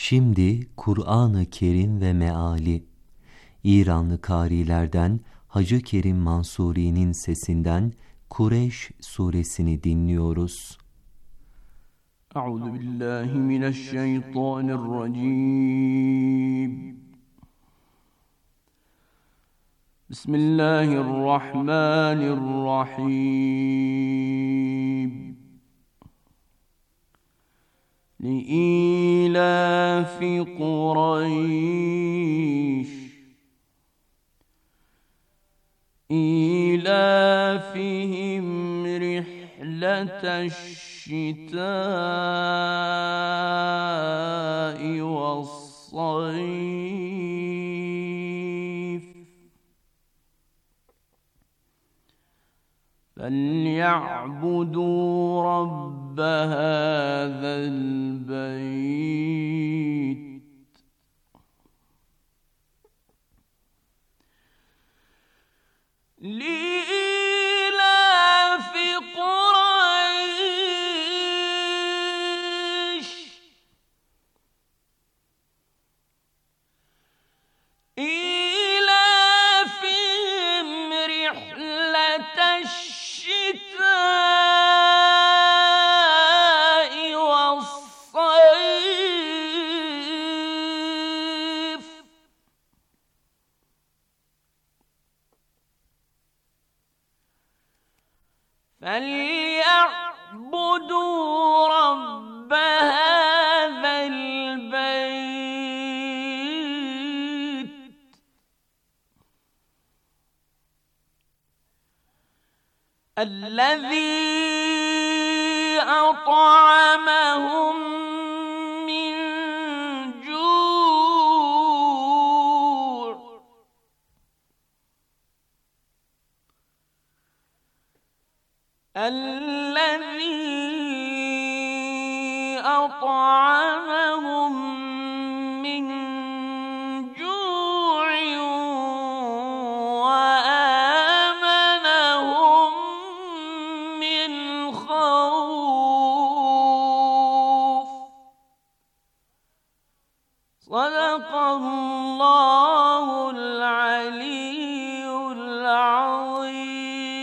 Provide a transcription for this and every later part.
Şimdi Kur'an-ı Kerim ve meali. İranlı kârilerden Hacı Kerim Mansuri'nin sesinden Kureyş suresini dinliyoruz. Euzubillahimineşşeytanirracim. Bismillahirrahmanirrahim. لإيلاف قريش إيلافهم رحلة الشتاء والصيف فليعبدوا رب هذا البيت لإيلاف قريش إيلافهم رحلة الشتاء والصيف فليعبدوا رب هذا البيت الذي أطعمهم من جوع الذي أطعمهم من جوع وآمنهم من خوف صدق الله العلي العظيم.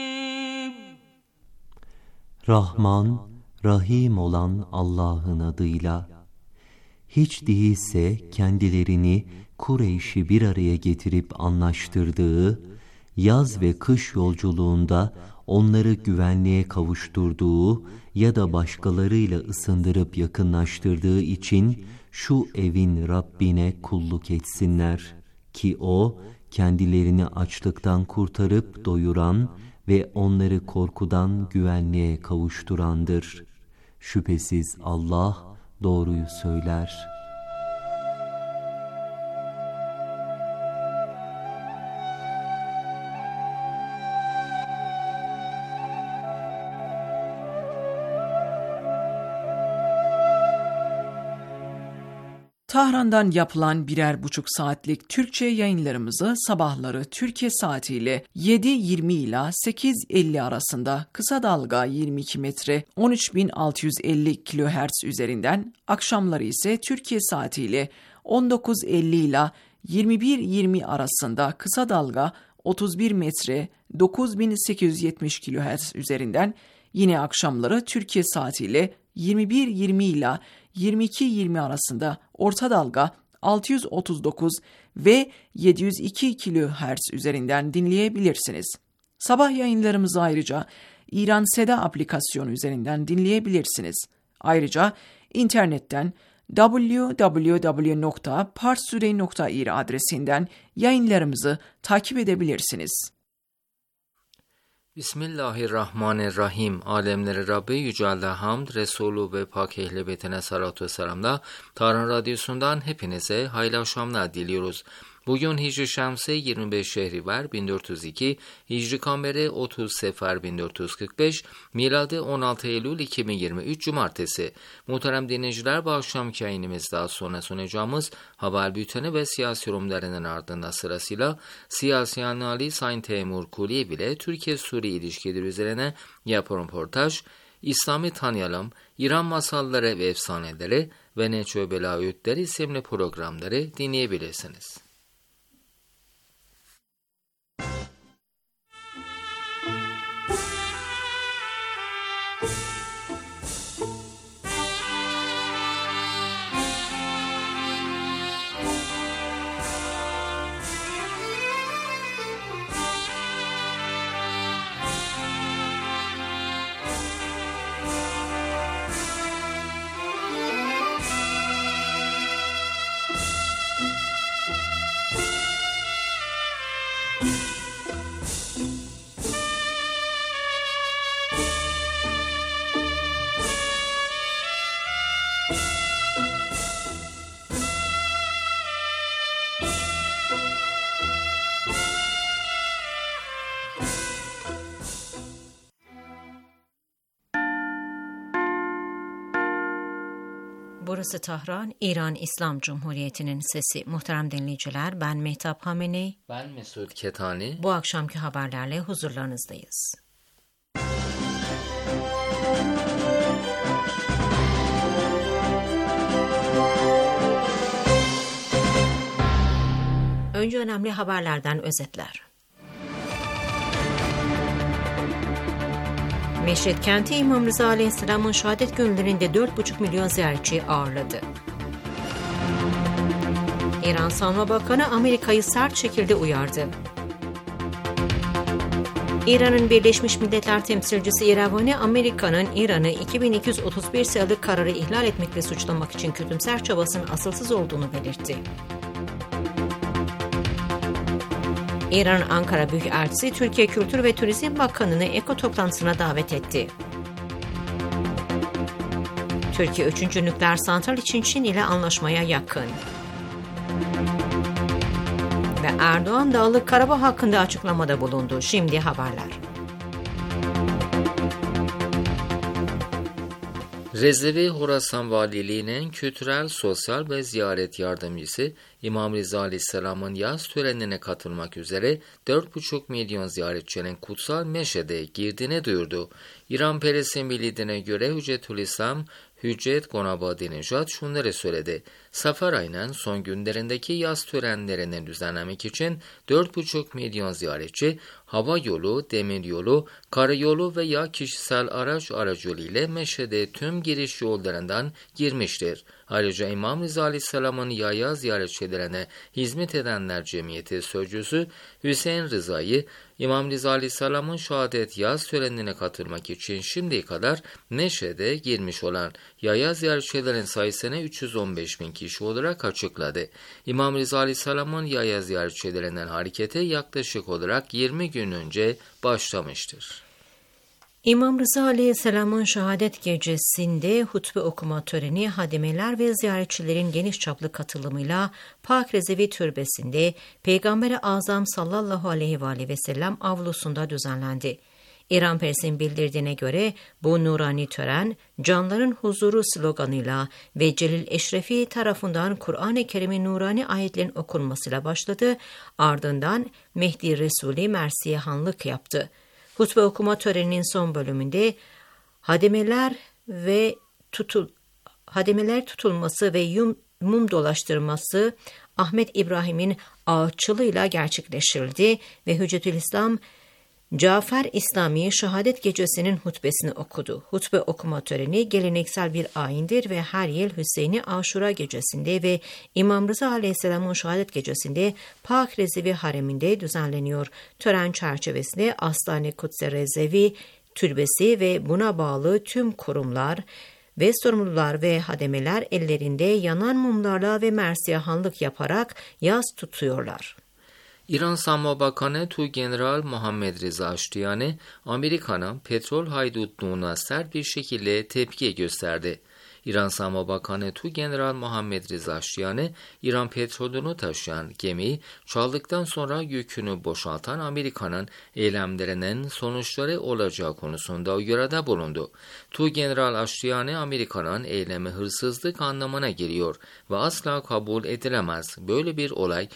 Rahman, Rahim olan Allah'ın adıyla. Hiç değilse kendilerini Kureyş'i bir araya getirip anlaştırdığı, yaz ve kış yolculuğunda onları güvenliğe kavuşturduğu ya da başkalarıyla ısındırıp yakınlaştırdığı için şu evin Rabbine kulluk etsinler ki O, kendilerini açlıktan kurtarıp doyuran ve onları korkudan güvenliğe kavuşturandır. Şüphesiz Allah doğruyu söyler. Tahran'dan yapılan 1,5 saatlik Türkçe yayınlarımızı sabahları Türkiye saatiyle 7:20 ila 8:50 arasında kısa dalga 22 metre 13.650 kHz üzerinden, akşamları ise Türkiye saatiyle 19:50 ila 21:20 arasında kısa dalga 31 metre 9.870 kHz üzerinden, yine akşamları Türkiye saatiyle 21:20 ila 22:20 arasında orta dalga 639 ve 702 kHz üzerinden dinleyebilirsiniz. Sabah yayınlarımızı ayrıca İran Seda aplikasyonu üzerinden dinleyebilirsiniz. Ayrıca internetten www.parstoday.ir adresinden yayınlarımızı takip edebilirsiniz. Bismillahirrahmanirrahim. Alemleri Rabbi Yüce Allah'a hamd, Resulü ve Pak Ehl-i Beytine salatü ve selamla Tahran Radyosu'ndan hepinize hayırlı akşamlar diliyoruz. Bugün Hicri Şemsi 25 Şehrivar 1402, Hicri Kameri 30 Sefer 1445, Miladi 16 Eylül 2023 Cumartesi. Muhterem dinleyiciler, bu akşamki yayınımızda sonra sunacağımız haber bülteni ve siyasi yorumlarının ardından sırasıyla siyasi analiz Sayın Teymur Kuliyev ile Türkiye-Suriye ilişkileri üzerine yapılan röportaj, İslam'ı tanıyalım, İran masalları ve efsaneleri ve Neçö Bela Öğütleri isimli programları dinleyebilirsiniz. Burası Tahran, İran İslam Cumhuriyeti'nin sesi. Muhterem dinleyiciler, ben Mehtap Hamenei. Ben Mesut Ketani. Bu akşamki haberlerle huzurlarınızdayız. Önce önemli haberlerden özetler. Meşhed kenti İmam Rıza Aleyhisselam'ın şehadet günlerinde 4,5 milyon ziyaretçi ağırladı. İran Savunma Bakanı Amerika'yı sert şekilde uyardı. İran'ın Birleşmiş Milletler temsilcisi Yeravani, Amerika'nın İran'ı 2231 sayılı kararı ihlal etmekle suçlamak için kötümser çabasının asılsız olduğunu belirtti. İran Ankara Büyükelçisi Türkiye Kültür ve Turizm Bakanı'nı EKO toplantısına davet etti. Türkiye 3. nükleer santral için Çin ile anlaşmaya yakın. Ve Erdoğan Dağlık Karabağ hakkında açıklamada bulundu. Şimdi haberler. Rezzevi Horasan Valiliği'nin kültürel, sosyal ve ziyaret yardımcısı İmam Rıza Aleyhisselam'ın yaz törenine katılmak üzere 4,5 milyon ziyaretçinin kutsal Meşhed'e girdiğini duyurdu. İran Peresi bildiğine göre Hüccetülislam Hüccet Gonabadi Nejat şunları söyledi. Safar ayının son günlerindeki yaz törenlerini düzenlemek için 4,5 milyon ziyaretçi hava yolu, demir yolu, karayolu veya kişisel araç aracılığıyla Meşhed'e tüm giriş yollarından girmiştir. Ayrıca İmam Rıza Aleyhisselam'ın yaya ziyaretçilerine hizmet edenler cemiyeti sözcüsü Hüseyin Rıza'yı İmam Rıza Aleyhisselam'ın şehadet yaz törenine katılmak için şimdiye kadar Meşhed'e girmiş olan yaya ziyaretçilerin sayısını 315 bin kişi olarak açıkladı. İmam Rıza Aleyhisselam'ın yaya ziyaretçilerinden harekete yaklaşık olarak 20 gün önce başlamıştır. İmam Rıza Aleyhisselam'ın şehadet gecesinde hutbe okuma töreni hadimeler ve ziyaretçilerin geniş çaplı katılımıyla Pak Rezevi Türbesi'nde Peygamber-i Azam sallallahu aleyhi ve sellem avlusunda düzenlendi. İran Pers'in bildirdiğine göre bu nurani tören canların huzuru sloganıyla ve Celil Eşrefi tarafından Kur'an-ı Kerim'in nurani ayetlerin okunmasıyla başladı, ardından Mehdi Resulü mersiyehanlık yaptı. Hutbe okuma töreninin son bölümünde hademeler tutulması ve mum dolaştırması Ahmet İbrahim'in ağıtçılığıyla gerçekleştirildi ve Hüccetülislam Cafer İslami şehadet gecesinin hutbesini okudu. Hutbe okuma töreni geleneksel bir ayindir ve her yıl Hüseyin'i Aşura gecesinde ve İmam Rıza Aleyhisselam'ın şehadet gecesinde Pak Rezevi hareminde düzenleniyor. Tören çerçevesinde Astane Kudse Rezevi Türbesi ve buna bağlı tüm kurumlar ve sorumlular ve hademeler ellerinde yanan mumlarla ve mersiyehanlık yaparak yas tutuyorlar. İran Savunma Bakanı Tuğgeneral Muhammed Reza Ashtiani, Amerika'nın petrol haydutluğuna sert bir şekilde tepki gösterdi. İran Savunma Bakanı Tuğgeneral Muhammed Reza Ashtiani, İran petrolünü taşıyan gemiyi çaldıktan sonra yükünü boşaltan Amerika'nın eylemlerinin sonuçları olacağı konusunda uyarıda bulundu. Tuğgeneral Ashtiani, Amerika'nın eylemi hırsızlık anlamına geliyor ve asla kabul edilemez. Böyle bir olay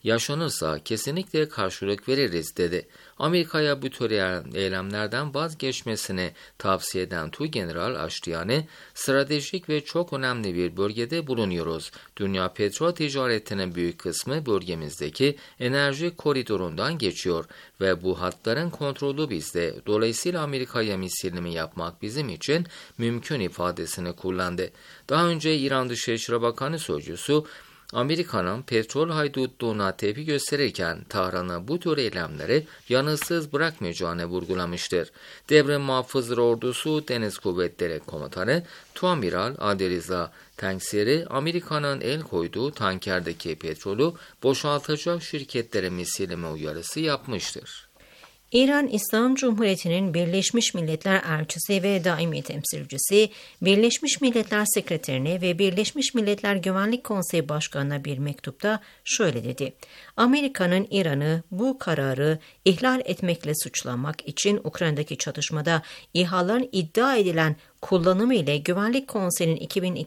yaşanırsa kesinlikle karşılık veririz dedi. Amerika'ya bu tür eylemlerden vazgeçmesini tavsiye eden Tugeneral Ashtiani, stratejik ve çok önemli bir bölgede bulunuyoruz. Dünya petrol ticaretinin büyük kısmı bölgemizdeki enerji koridorundan geçiyor ve bu hatların kontrolü bizde. Dolayısıyla Amerika'ya misillimi yapmak bizim için mümkün ifadesini kullandı. Daha önce İran Dışişleri Bakanı Sözcüsü, Amerika'nın petrol haydutluğuna tepki gösterirken Tahran'ı bu tür eylemleri yanıtsız bırakmayacağını vurgulamıştır. Devrim Muhafızları Ordusu Deniz Kuvvetleri Komutanı Tuamiral Adeliza Tangsiri, Amerika'nın el koyduğu tankerdeki petrolü boşaltacak şirketlere misilleme uyarısı yapmıştır. İran İslam Cumhuriyeti'nin Birleşmiş Milletler Elçisi ve Daimi Temsilcisi, Birleşmiş Milletler Sekreterine ve Birleşmiş Milletler Güvenlik Konseyi Başkanı'na bir mektupta şöyle dedi: Amerika'nın İran'ı bu kararı ihlal etmekle suçlamak için Ukrayna'daki çatışmada İHA'ların iddia edilen kullanımı ile Güvenlik Konseyi'nin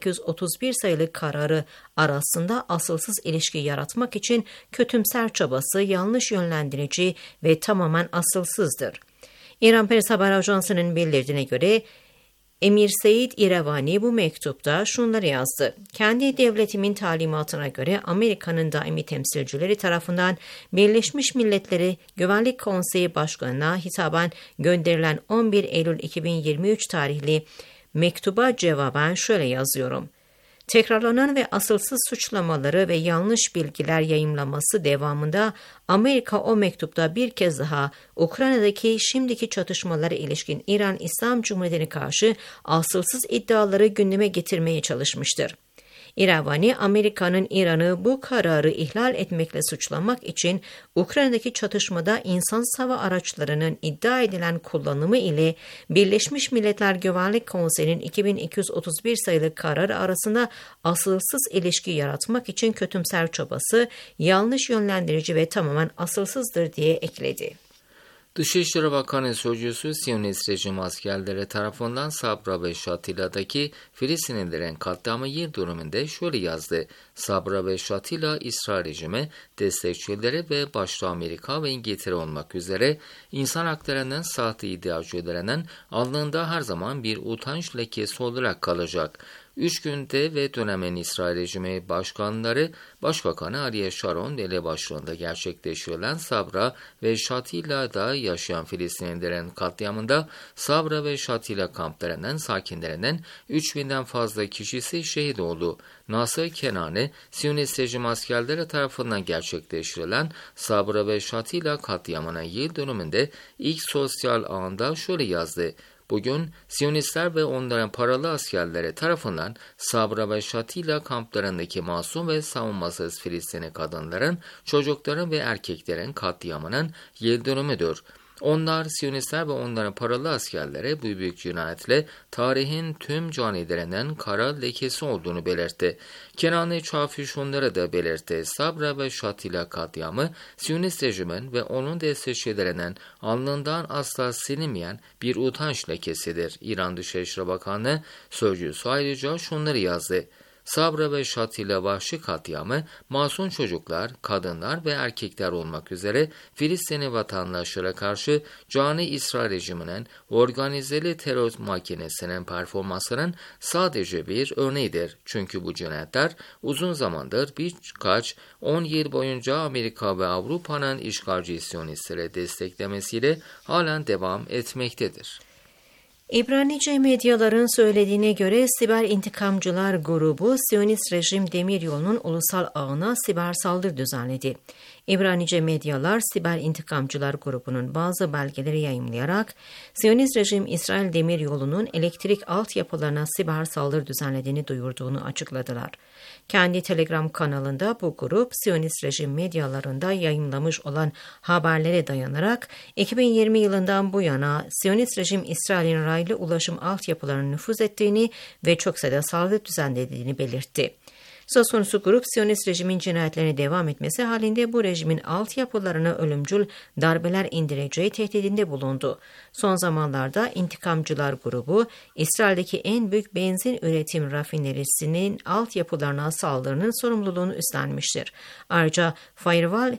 2231 sayılı kararı arasında asılsız ilişki yaratmak için kötümser çabası yanlış yönlendirici ve tamamen asılsızdır. İran Press Haber Ajansı'nın bildirdiğine göre Emir Said İrevani bu mektupta şunları yazdı: Kendi devletimin talimatına göre Amerika'nın daimi temsilcileri tarafından Birleşmiş Milletleri Güvenlik Konseyi Başkanı'na hitaben gönderilen 11 Eylül 2023 tarihli mektuba cevaben şöyle yazıyorum: Tekrarlanan ve asılsız suçlamaları ve yanlış bilgiler yayımlaması devamında Amerika o mektupta bir kez daha Ukrayna'daki şimdiki çatışmalara ilişkin İran İslam Cumhuriyeti'ne karşı asılsız iddiaları gündeme getirmeye çalışmıştır. İrevani, Amerika'nın İran'ı bu kararı ihlal etmekle suçlamak için Ukrayna'daki çatışmada insan hava araçlarının iddia edilen kullanımı ile Birleşmiş Milletler Güvenlik Konseyi'nin 2231 sayılı kararı arasında asılsız ilişki yaratmak için kötümser çabası, yanlış yönlendirici ve tamamen asılsızdır diye ekledi. Dışişleri Bakanı Sözcüsü, Siyonist rejim askerleri tarafından Sabra ve Şatila'daki Filistinlilerin katliamı yıl dönümünde şöyle yazdı: Sabra ve Şatila, İsrail rejimi destekçileri ve başta Amerika ve İngiltere olmak üzere insan haklarının sahte iddiacılarının alnında her zaman bir utanç lekesi olarak kalacak. 3 günde ve dönemin İsrail rejimi Başbakanı Ariel Sharon elebaşlığında gerçekleştirilen Sabra ve Şatila'da yaşayan Filistinlilerin katliamında Sabra ve Şatila kamplarının sakinlerinin 3000'den fazla kişisi şehit oldu. Nasır Kenani, Siyonist rejim askerleri tarafından gerçekleştirilen Sabra ve Şatila katliamının yıl dönümünde ilk sosyal ağında şöyle yazdı: Bugün Siyonistler ve onların paralı askerleri tarafından Sabra ve Şatila kamplarındaki masum ve savunmasız Filistinli kadınların, çocukların ve erkeklerin katliamının yıl dönümüdür. Onlar, Siyonistler ve onların paralı askerlere bu büyük cinayetle tarihin tüm canilerinin kara lekesi olduğunu belirtti. Kenani Çafi şunları da belirtti: Sabra ve Şatila katliamı, Siyonist rejimin ve onun destekçilerinin alnından asla silinmeyen bir utanç lekesidir. İran Dışişleri Bakanı Sözcüsü ayrıca şunları yazdı: Sabra ve Şatila vahşi katliamı, masum çocuklar, kadınlar ve erkekler olmak üzere Filistinli vatandaşlara karşı cani İsrail rejiminin organizeli terör makinesinin performansının sadece bir örneğidir. Çünkü bu cinayetler uzun zamandır birkaç 10 yıl boyunca Amerika ve Avrupa'nın işgalci Siyonistleri desteklemesiyle halen devam etmektedir. İbranice medyaların söylediğine göre siber intikamcılar grubu Siyonist rejim demiryolunun ulusal ağına siber saldırı düzenledi. İbranice medyalar siber intikamcılar grubunun bazı belgeleri yayımlayarak Siyonist rejim İsrail demiryolunun elektrik altyapılarına siber saldırı düzenlediğini duyurduğunu açıkladılar. Kendi Telegram kanalında bu grup Siyonist rejim medyalarında yayımlamış olan haberlere dayanarak 2020 yılından bu yana Siyonist rejim İsrail'in raylı ulaşım altyapılarına nüfuz ettiğini ve çok sayıda saldırı düzenlediğini belirtti. Söz konusu grup Siyonist rejimin cinayetlerine devam etmesi halinde bu rejimin altyapılarına ölümcül darbeler indireceği tehdidinde bulundu. Son zamanlarda intikamcılar grubu İsrail'deki en büyük benzin üretim rafinerisinin altyapılarına saldırının sorumluluğunu üstlenmiştir. Ayrıca Firewall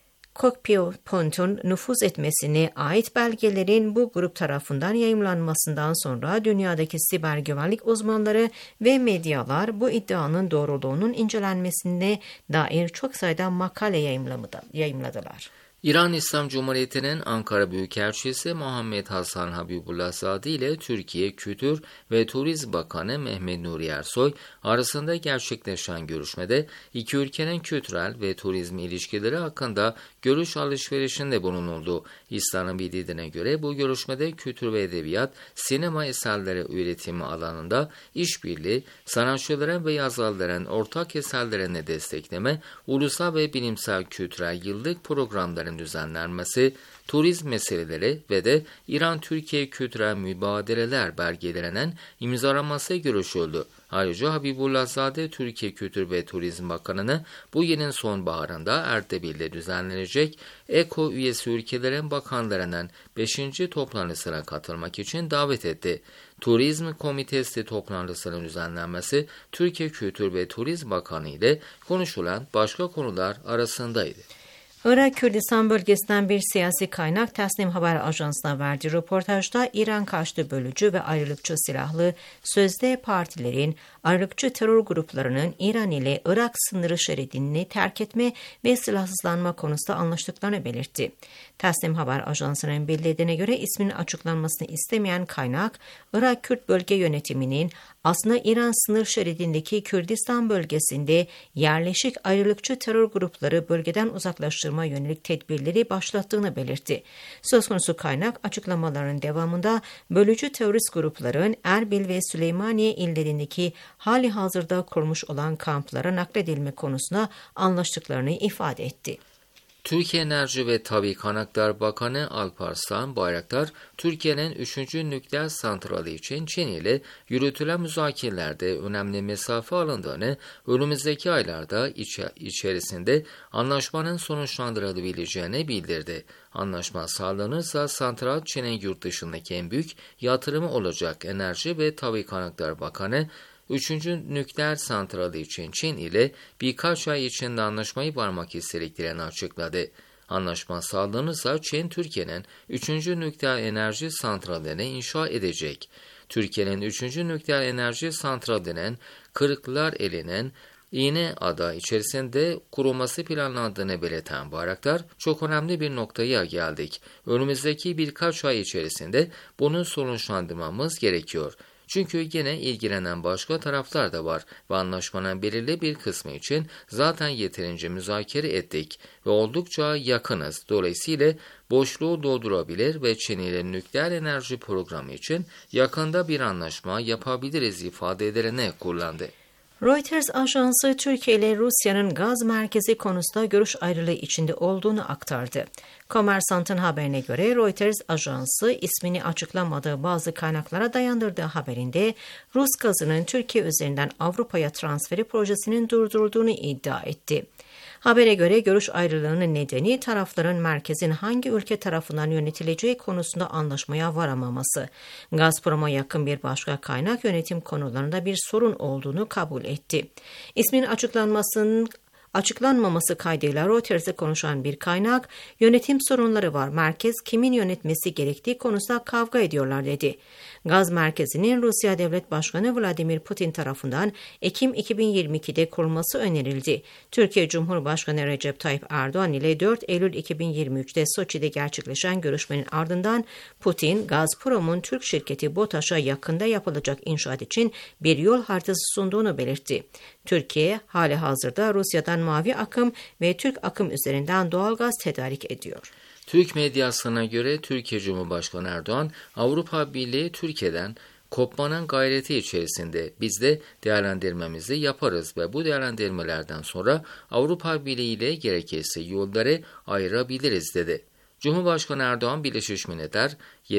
Cockpit'un nüfuz etmesine ait belgelerin bu grup tarafından yayımlanmasından sonra dünyadaki siber güvenlik uzmanları ve medyalar bu iddianın doğruluğunun incelenmesine dair çok sayıda makale yayımladılar. İran İslam Cumhuriyeti'nin Ankara Büyükelçisi Muhammed Hasan Habibullahzade ile Türkiye Kültür ve Turizm Bakanı Mehmet Nuri Ersoy arasında gerçekleşen görüşmede iki ülkenin kültürel ve turizm ilişkileri hakkında görüş alışverişinde bulunuldu. İslam'ın bildirdiğine göre bu görüşmede kültür ve edebiyat, sinema eserleri üretimi alanında işbirliği, sanatçıların ve yazarların ortak eserlerini destekleme, ulusal ve bilimsel kültürel yıllık programların düzenlenmesi, turizm meseleleri ve de İran-Türkiye kültürel mübadeleler belgelerinin imzalanması görüşüldü. Ayrıca Habibullahzade, Türkiye Kültür ve Turizm Bakanı'nı bu yılın sonbaharında Erdebil'de düzenlenecek EKO üyesi ülkelerin bakanlarının 5. toplantısına katılmak için davet etti. Turizm Komitesi toplantısının düzenlenmesi Türkiye Kültür ve Turizm Bakanı ile konuşulan başka konular arasındaydı. Irak Kürdistan bölgesinden bir siyasi kaynak Tasnim Haber Ajansı'na verdiği röportajda İran karşıtı bölücü ve ayrılıkçı silahlı sözde partilerin, ayrılıkçı terör gruplarının İran ile Irak sınırı şeridini terk etme ve silahsızlanma konusunda anlaştıklarını belirtti. Tasnim Haber Ajansı'nın bildirdiğine göre isminin açıklanmasını istemeyen kaynak, Irak Kürt Bölge Yönetimi'nin aslında İran sınır şeridindeki Kürdistan bölgesinde yerleşik ayrılıkçı terör grupları bölgeden uzaklaştırma yönelik tedbirleri başlattığını belirtti. Söz konusu kaynak açıklamaların devamında bölücü terörist grupların Erbil ve Süleymaniye illerindeki hali hazırda kurmuş olan kamplara nakledilme konusunda anlaştıklarını ifade etti. Türkiye Enerji ve Tabii Kaynaklar Bakanı Alparslan Bayraktar, Türkiye'nin 3. nükleer santrali için Çin ile yürütülen müzakerelerde önemli mesafe alındığını, önümüzdeki aylarda içerisinde anlaşmanın sonuçlandırılabileceğini bildirdi. Anlaşma sağlanırsa santral Çin'in yurt dışındaki en büyük yatırımı olacak. Enerji ve Tabii Kaynaklar Bakanı, 3. nükleer santrali için Çin ile birkaç ay içinde anlaşmayı varmak istediklerini açıkladı. Anlaşma sağlanırsa Çin, Türkiye'nin 3. nükleer enerji santralini inşa edecek. Türkiye'nin 3. nükleer enerji santralinin Kırklareli'nin İğneada içerisinde kurulması planlandığını belirten Bayraktar, çok önemli bir noktaya geldik. Önümüzdeki birkaç ay içerisinde bunu sonuçlandırmamız gerekiyor. Çünkü gene ilgilenen başka taraflar da var ve anlaşmanın belirli bir kısmı için zaten yeterince müzakere ettik ve oldukça yakınız. Dolayısıyla boşluğu doldurabilir ve Çin ile nükleer enerji programı için yakında bir anlaşma yapabiliriz ifadelerini kullandı. Reuters ajansı Türkiye ile Rusya'nın gaz merkezi konusunda görüş ayrılığı içinde olduğunu aktardı. Kommersant'ın haberine göre Reuters ajansı ismini açıklamadığı bazı kaynaklara dayandırdığı haberinde Rus gazının Türkiye üzerinden Avrupa'ya transferi projesinin durdurulduğunu iddia etti. Habere göre görüş ayrılığının nedeni tarafların merkezin hangi ülke tarafından yönetileceği konusunda anlaşmaya varamaması. Gazprom'a yakın bir başka kaynak yönetim konularında bir sorun olduğunu kabul etti. İsmin açıklanmaması kaydıyla Reuters'e konuşan bir kaynak, yönetim sorunları var, merkez kimin yönetmesi gerektiği konusunda kavga ediyorlar dedi. Gaz merkezinin Rusya Devlet Başkanı Vladimir Putin tarafından Ekim 2022'de kurulması önerildi. Türkiye Cumhurbaşkanı Recep Tayyip Erdoğan ile 4 Eylül 2023'te Soçi'de gerçekleşen görüşmenin ardından Putin, Gazprom'un Türk şirketi BOTAŞ'a yakında yapılacak inşaat için bir yol haritası sunduğunu belirtti. Türkiye, hali hazırda Rusya'dan mavi akım ve Türk akım üzerinden doğalgaz tedarik ediyor. Türk medyasına göre Türkiye Cumhurbaşkanı Erdoğan, Avrupa Birliği Türkiye'den kopmanın gayreti içerisinde biz de değerlendirmemizi yaparız ve bu değerlendirmelerden sonra Avrupa Birliği ile gerekirse yolları ayırabiliriz dedi. Cumhurbaşkanı Erdoğan, Birleşmiş Milletler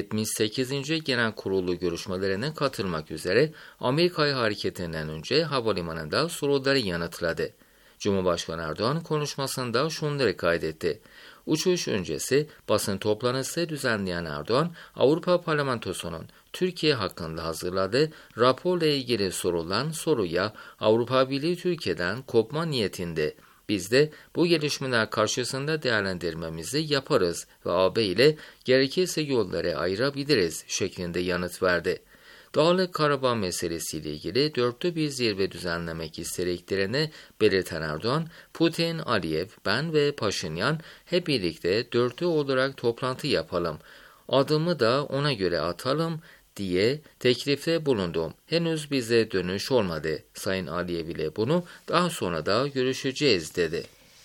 78. Genel Kurulu görüşmelerine katılmak üzere Amerika'ya hareketinden önce havalimanında soruları yanıtladı. Cumhurbaşkanı Erdoğan konuşmasında şunları kaydetti. Uçuş öncesi basın toplantısı düzenleyen Erdoğan, Avrupa Parlamentosu'nun Türkiye hakkında hazırladığı raporla ilgili sorulan soruya Avrupa Birliği Türkiye'den kopma niyetinde. Biz de bu gelişmeler karşısında değerlendirmemizi yaparız ve AB ile gerekirse yolları ayırabiliriz şeklinde yanıt verdi. Dağlık Karabağ meselesiyle ilgili dörtlü bir zirve düzenlemek istediklerini belirten Erdoğan, Putin, Aliyev, ben ve Paşinyan hep birlikte dörtlü olarak toplantı yapalım, adımı da ona göre atalım diye teklifte bulundum. Henüz bize dönüş olmadı. Sayın Aliyev ile bunu daha sonra da görüşeceğiz dedi.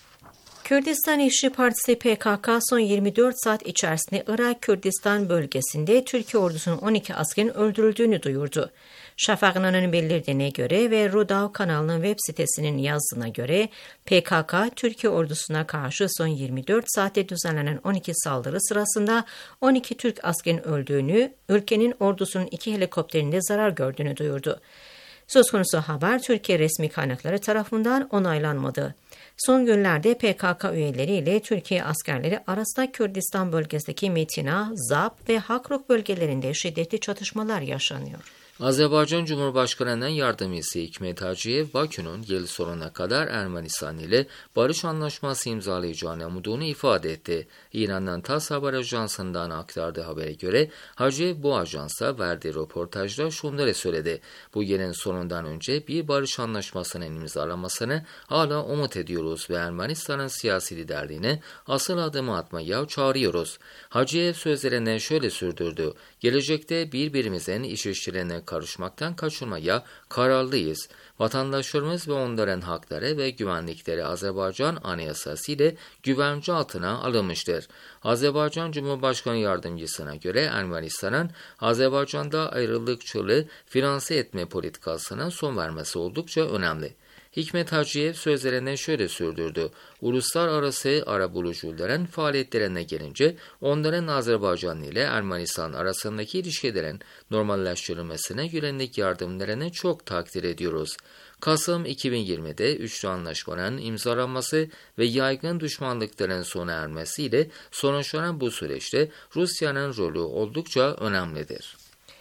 Kürdistan İşçi Partisi PKK son 24 saat içerisinde Irak Kürdistan bölgesinde Türkiye ordusunun 12 askerin öldürüldüğünü duyurdu. Şafakna'nın bildirdiğine göre ve Rudav kanalının web sitesinin yazdığına göre PKK, Türkiye ordusuna karşı son 24 saatte düzenlenen 12 saldırı sırasında 12 Türk askerin öldüğünü, ülkenin ordusunun 2 helikopterinde zarar gördüğünü duyurdu. Söz konusu haber Türkiye resmi kaynakları tarafından onaylanmadı. Son günlerde PKK üyeleriyle Türkiye askerleri arasında Kürdistan bölgesindeki Metina, Zap ve Hakruk bölgelerinde şiddetli çatışmalar yaşanıyor. Azerbaycan Cumhurbaşkanı'nın yardımcısı Hikmet Hacıyev, Bakü'nün yıl sonuna kadar Ermenistan ile barış anlaşması imzalayacağını umduğunu ifade etti. İran'ın TASS haber ajansından aktardığı habere göre Hacıyev bu ajansa verdiği röportajda şunları söyledi. Bu yılın sonundan önce bir barış anlaşmasının imzalanmasını hala umut ediyoruz ve Ermenistan'ın siyasi liderliğine asıl adımı atmaya çağırıyoruz. Hacıyev sözlerine şöyle sürdürdü. Gelecekte birbirimizin iş işlerine karışmaktan kaçınmaya kararlıyız. Vatandaşlarımız ve onların hakları ve güvenlikleri Azerbaycan Anayasası ile güvence altına alınmıştır. Azerbaycan Cumhurbaşkanı Yardımcısına göre Ermenistan'ın Azerbaycan'da ayrılıkçılığı finanse etme politikasına son vermesi oldukça önemli. Hikmet Hacıyev sözlerine şöyle sürdürdü. Uluslararası arabulucuların faaliyetlerine gelince onların Azerbaycan ile Ermenistan arasındaki ilişkilerin normalleştirilmesine yönelik yardımlarını çok takdir ediyoruz. Kasım 2020'de üçlü anlaşmanın imzalanması ve yaygın düşmanlıkların sona ermesiyle sonuçlanan bu süreçte Rusya'nın rolü oldukça önemlidir.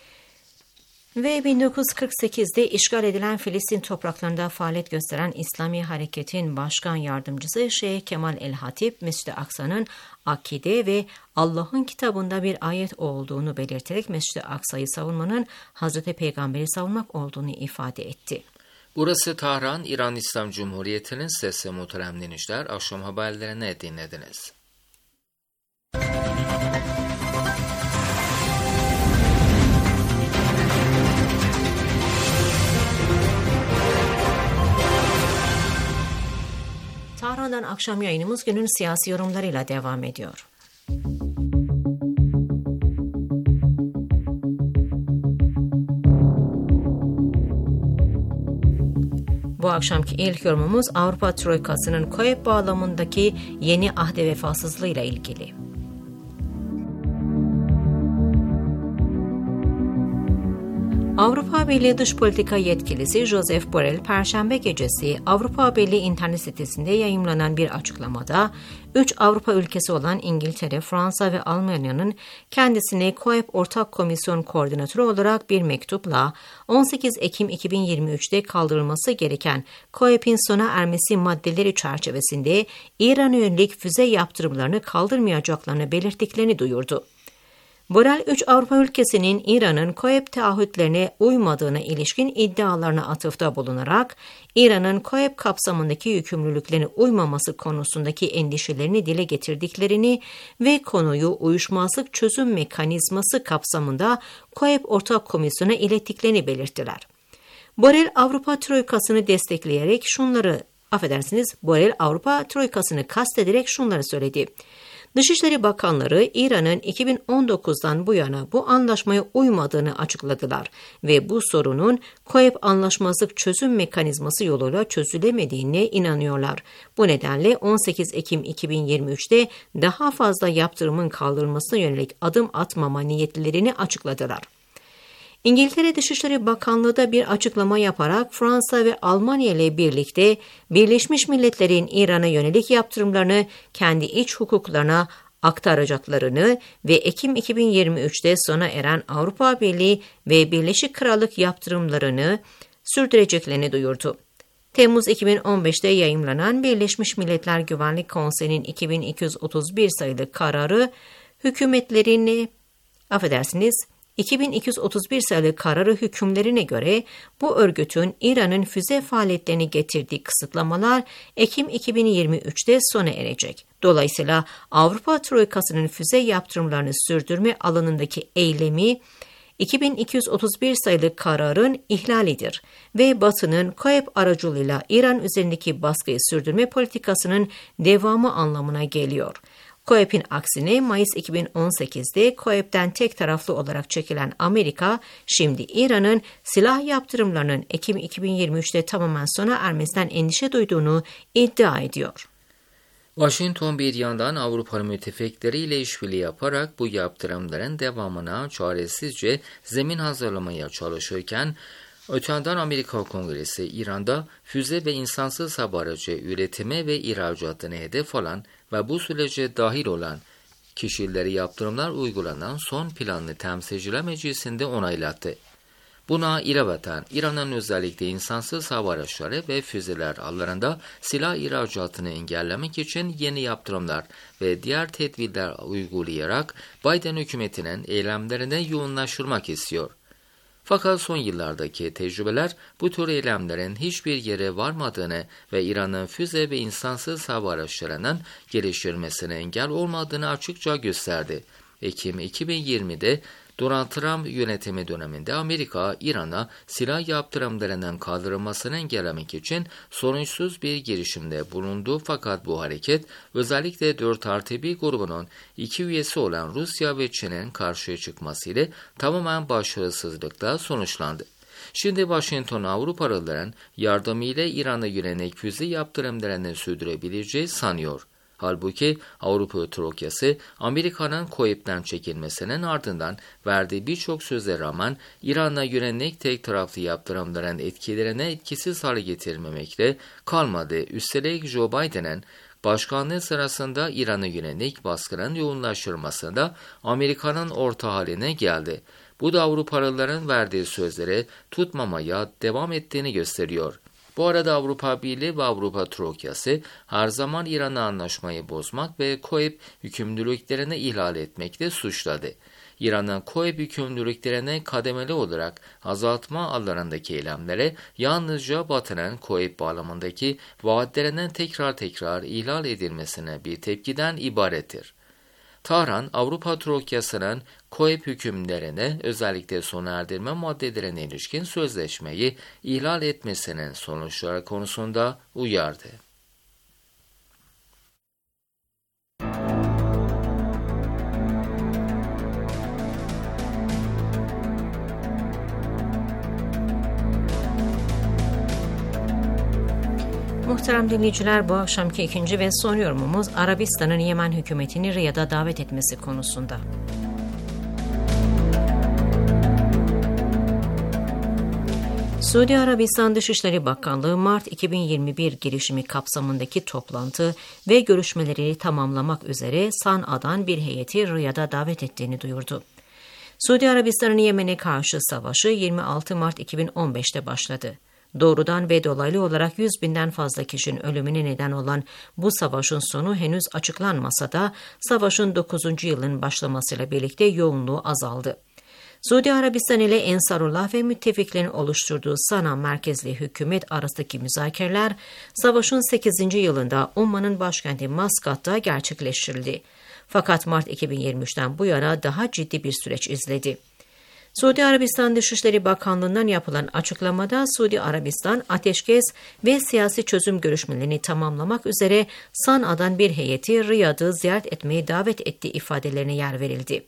Ve 1948'de işgal edilen Filistin topraklarında faaliyet gösteren İslami Hareket'in başkan yardımcısı Şeyh Kemal el-Hatip, Mescid-i Aksa'nın akide ve Allah'ın kitabında bir ayet olduğunu belirterek Mescid-i Aksa'yı savunmanın Hazreti Peygamber'i savunmak olduğunu ifade etti. Burası Tahran, İran İslam Cumhuriyeti'nin sesi muhterem dinleyiciler. Akşam haberlerini dinlediniz. Tahran'dan akşam yayınımız günün siyasi yorumlarıyla devam ediyor. Bu akşamki ilk yorumumuz Avrupa Troikası'nın KOEP bağlamındaki yeni ahde vefasızlığıyla ilgili. Avrupa Birliği Dış Politika Yetkilisi Josep Borrell, Perşembe gecesi Avrupa Birliği internet sitesinde yayımlanan bir açıklamada, 3 Avrupa ülkesi olan İngiltere, Fransa ve Almanya'nın kendisine KOEP Ortak Komisyon Koordinatörü olarak bir mektupla 18 Ekim 2023'te kaldırılması gereken KOEP'in sona ermesi maddeleri çerçevesinde İran'a yönelik füze yaptırımlarını kaldırmayacaklarını belirttiklerini duyurdu. Borrell, 3 Avrupa ülkesinin İran'ın KOEP taahhütlerine uymadığına ilişkin iddialarına atıfta bulunarak, İran'ın KOEP kapsamındaki yükümlülüklerine uymaması konusundaki endişelerini dile getirdiklerini ve konuyu uyuşmazlık çözüm mekanizması kapsamında KOEP Ortak Komisyonu'na ilettiklerini belirttiler. Borrell, Avrupa Troikası'nı destekleyerek Borrell Avrupa Troikası'nı kastederek şunları söyledi. Dışişleri Bakanları İran'ın 2019'dan bu yana bu anlaşmaya uymadığını açıkladılar ve bu sorunun COEP anlaşmazlık çözüm mekanizması yoluyla çözülemediğine inanıyorlar. Bu nedenle 18 Ekim 2023'te daha fazla yaptırımın kaldırılmasına yönelik adım atmama niyetlerini açıkladılar. İngiltere Dışişleri Bakanlığı da bir açıklama yaparak Fransa ve Almanya ile birlikte Birleşmiş Milletler'in İran'a yönelik yaptırımlarını kendi iç hukuklarına aktaracaklarını ve Ekim 2023'te sona eren Avrupa Birliği ve Birleşik Krallık yaptırımlarını sürdüreceklerini duyurdu. Temmuz 2015'te yayımlanan Birleşmiş Milletler Güvenlik Konseyi'nin 2231 sayılı kararı hükümlerine göre bu örgütün İran'ın füze faaliyetlerini getirdiği kısıtlamalar Ekim 2023'te sona erecek. Dolayısıyla Avrupa Troikası'nın füze yaptırımlarını sürdürme alanındaki eylemi 2231 sayılı kararın ihlalidir ve Batı'nın COEP aracılığıyla İran üzerindeki baskıyı sürdürme politikasının devamı anlamına geliyor. COEP'in aksine Mayıs 2018'de COEP'ten tek taraflı olarak çekilen Amerika, şimdi İran'ın silah yaptırımlarının Ekim 2023'te tamamen sona ermesinden endişe duyduğunu iddia ediyor. Washington bir yandan Avrupalı müttefikleriyle işbirliği yaparak bu yaptırımların devamına çaresizce zemin hazırlamaya çalışırken, öte yandan Amerika Kongresi İran'da füze ve insansız hava aracı üretimi ve ihracatını hedef alan ve bu sürece dahil olan kişileri yaptırımlar uygulanan son planlı temsilciler meclisinde onaylattı. Buna ilaveten İran'ın özellikle insansız hava araçları ve füzeler alanlarında silah ihracatını engellemek için yeni yaptırımlar ve diğer tedbirler uygulayarak Biden hükümetinin eylemlerine yoğunlaştırmak istiyor. Fakat son yıllardaki tecrübeler bu tür eylemlerin hiçbir yere varmadığını ve İran'ın füze ve insansız hava araçlarının geliştirmesine engel olmadığını açıkça gösterdi. Ekim 2020'de Donald Trump yönetimi döneminde Amerika, İran'a silah yaptırımlarının kaldırılmasını engellemek için sonuçsuz bir girişimde bulundu, fakat bu hareket özellikle 4+1 grubunun 2 üyesi olan Rusya ve Çin'in karşıya çıkmasıyla tamamen başarısızlıkla sonuçlandı. Şimdi Washington Avrupalıların yardımıyla İran'a yönelik füze yaptırımlarını sürdürebileceği sanıyor. Halbuki Avrupa Troikası Amerika'nın COEP'ten çekilmesinin ardından verdiği birçok söze rağmen İran'a yönelik tek taraflı yaptırımların etkilerini etkisiz hale getirmemekle kalmadı. Üstelik Joe Biden'ın başkanlığı sırasında İran'a yönelik baskının yoğunlaştırmasında Amerika'nın ortağı haline geldi. Bu da Avrupalıların verdiği sözleri tutmamaya devam ettiğini gösteriyor. Bu arada Avrupa Birliği ve Avrupa Troikası her zaman İran'ı anlaşmayı bozmak ve COEP yükümlülüklerini ihlal etmekle suçladı. İran'ın COEP yükümlülüklerini kademeli olarak azaltma alanındaki eylemlere yalnızca Batı'nın COEP bağlamındaki vaatlerinin tekrar ihlal edilmesine bir tepkiden ibarettir. Tahran, Avrupa Troikası'nın COEP hükümlerine, özellikle sona erdirme maddelerine ilişkin sözleşmeyi ihlal etmesinin sonuçları konusunda uyardı. Muhterem dinleyiciler, bu akşamki ikinci ve son yorumumuz Arabistan'ın Yemen hükümetini Riyad'a davet etmesi konusunda. Suudi Arabistan Dışişleri Bakanlığı Mart 2021 girişimi kapsamındaki toplantı ve görüşmeleri tamamlamak üzere San'a'dan bir heyeti Riyad'a davet ettiğini duyurdu. Suudi Arabistan'ın Yemen'e karşı savaşı 26 Mart 2015'te başladı. Doğrudan ve dolaylı olarak 100.000'den fazla kişinin ölümüne neden olan bu savaşın sonu henüz açıklanmasa da savaşın 9. yılın başlamasıyla birlikte yoğunluğu azaldı. Suudi Arabistan ile Ensarullah ve müttefiklerin oluşturduğu Sana merkezli hükümet arasındaki müzakereler savaşın 8. yılında Umman'ın başkenti Maskat'ta gerçekleştirildi. Fakat Mart 2023'ten bu yana daha ciddi bir süreç izledi. Suudi Arabistan Dışişleri Bakanlığı'ndan yapılan açıklamada Suudi Arabistan ateşkes ve siyasi çözüm görüşmelerini tamamlamak üzere San'a'dan bir heyeti Riyad'ı ziyaret etmeye davet ettiği ifadelerine yer verildi.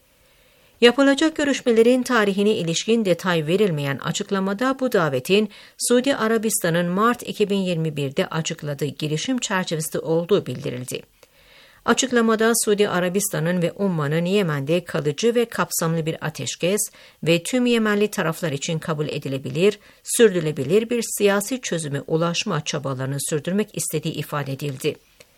Yapılacak görüşmelerin tarihine ilişkin detay verilmeyen açıklamada bu davetin Suudi Arabistan'ın Mart 2021'de açıkladığı girişim çerçevesinde olduğu bildirildi. Açıklamada Suudi Arabistan'ın ve Umman'ın Yemen'de kalıcı ve kapsamlı bir ateşkes ve tüm Yemenli taraflar için kabul edilebilir, sürdürülebilir bir siyasi çözüme ulaşma çabalarını sürdürmek istediği ifade edildi.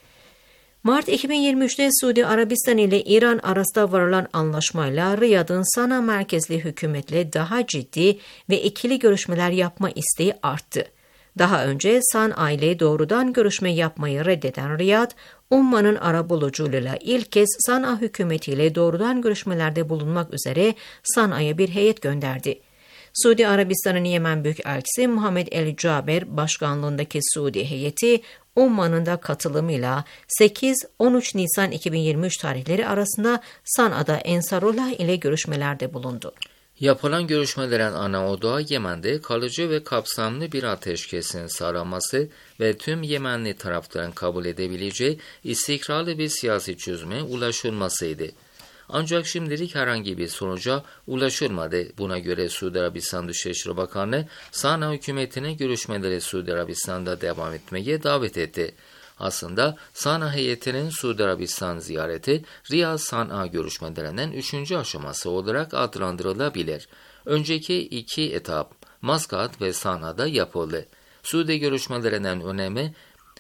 Mart 2023'te Suudi Arabistan ile İran arasında varılan anlaşmayla Riyad'ın Sana merkezli hükümetle daha ciddi ve ikili görüşmeler yapma isteği arttı. Daha önce Sana ile doğrudan görüşme yapmayı reddeden Riyad, Umman'ın arabuluculuğuyla ilk kez Sana hükümetiyle doğrudan görüşmelerde bulunmak üzere Sana'ya bir heyet gönderdi. Suudi Arabistan'ın Yemen Büyükelçisi Muhammed El Caber başkanlığındaki Suudi heyeti, Umman'ın da katılımıyla 8-13 Nisan 2023 tarihleri arasında Sana'da Ensarullah ile görüşmelerde bulundu. Yapılan görüşmelerin ana odağı Yemen'de kalıcı ve kapsamlı bir ateşkesin sağlanması ve tüm Yemenli tarafların kabul edebileceği istikrarlı bir siyasi çözüme ulaşılmasıydı. Ancak şimdilik herhangi bir sonuca ulaşılmadı. Buna göre Suudi Arabistan Dışişleri Bakanlığı Sana hükümetine görüşmeleri Suudi Arabistan'da devam etmeye davet etti. Aslında Sana heyetinin Suudi Arabistan ziyareti Riyad-Sana görüşmelerinin 3. aşaması olarak adlandırılabilir. Önceki 2 etap Maskat ve Sana'da yapıldı. Suudi görüşmelerinin önemi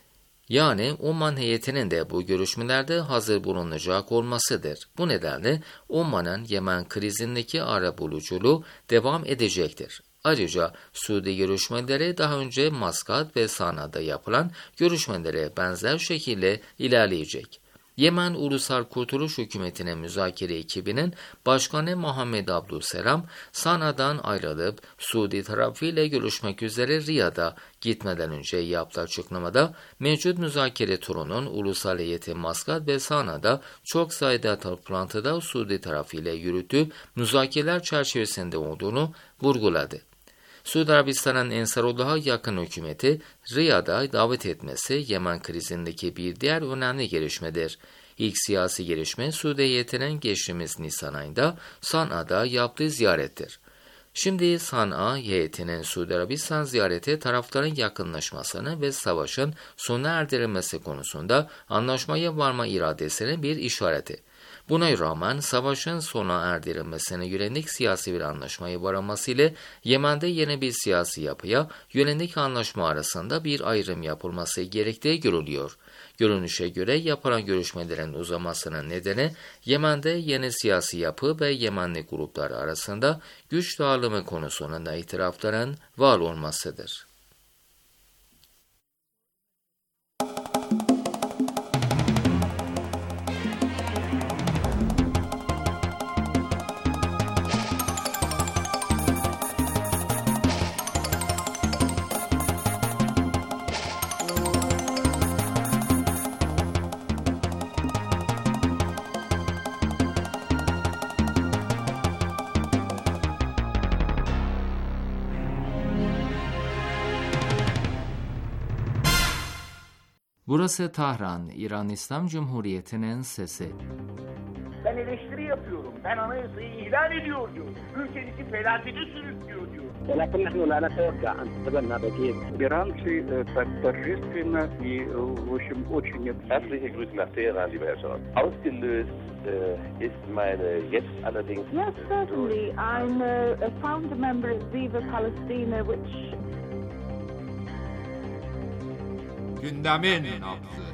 yani Umman heyetinin de bu görüşmelerde hazır bulunacak olmasıdır. Bu nedenle Umman'ın Yemen krizindeki arabuluculuğu devam edecektir. Ayrıca Suudi görüşmeleri daha önce Maskat ve Sana'da yapılan görüşmelere benzer şekilde ilerleyecek. Yemen Ulusal Kurtuluş Hükümeti'nin müzakere ekibinin Başkanı Muhammed Abdülselam, Sana'dan ayrılıp Suudi tarafıyla görüşmek üzere Riyad'a gitmeden önce yaptığı açıklamada mevcut müzakere turunun ulusal heyeti Maskat ve Sana'da çok sayıda toplantıda Suudi tarafıyla yürüttüğü müzakereler çerçevesinde olduğunu vurguladı. Suudi Arabistan'ın Ensarullah'a yakın hükümeti Riyad'a davet etmesi Yemen krizindeki bir diğer önemli gelişmedir. İlk siyasi gelişme Suudi heyetinin geçtiğimiz Nisan ayında Sana'da yaptığı ziyarettir. Şimdi Sana heyetinin Suudi Arabistan ziyareti tarafların yakınlaşmasını ve savaşın sona erdirilmesi konusunda anlaşmaya varma iradesinin bir işareti. Buna rağmen savaşın sona erdirilmesine yönelik siyasi bir anlaşmaya varılması ile Yemen'de yeni bir siyasi yapıya yönelik anlaşma arasında bir ayrım yapılması gerektiği görülüyor. Görünüşe göre yapılan görüşmelerin uzamasının nedeni Yemen'de yeni siyasi yapı ve Yemenli gruplar arasında güç dağılımı konusunda itirafların var olmasıdır. Burası Tahran, İran İslam Cumhuriyeti'nin sesi. Ben eleştiri yapıyorum. Ben anayasayı ihlal ediyor diyor. Ülkemizi felakete sürüklüyor diyor. ولكن نحن لا نتوقع أن تتبنى بديل. Иранцы так торжественно и, в общем, очень... Herzliche Grüße nach Teheran, lieber Herr Scholz. Ausgelöst ist meine jetzt allerdings... Yes, certainly. I'm a founder member of Viva Palestina, which... Gündemin nabzı.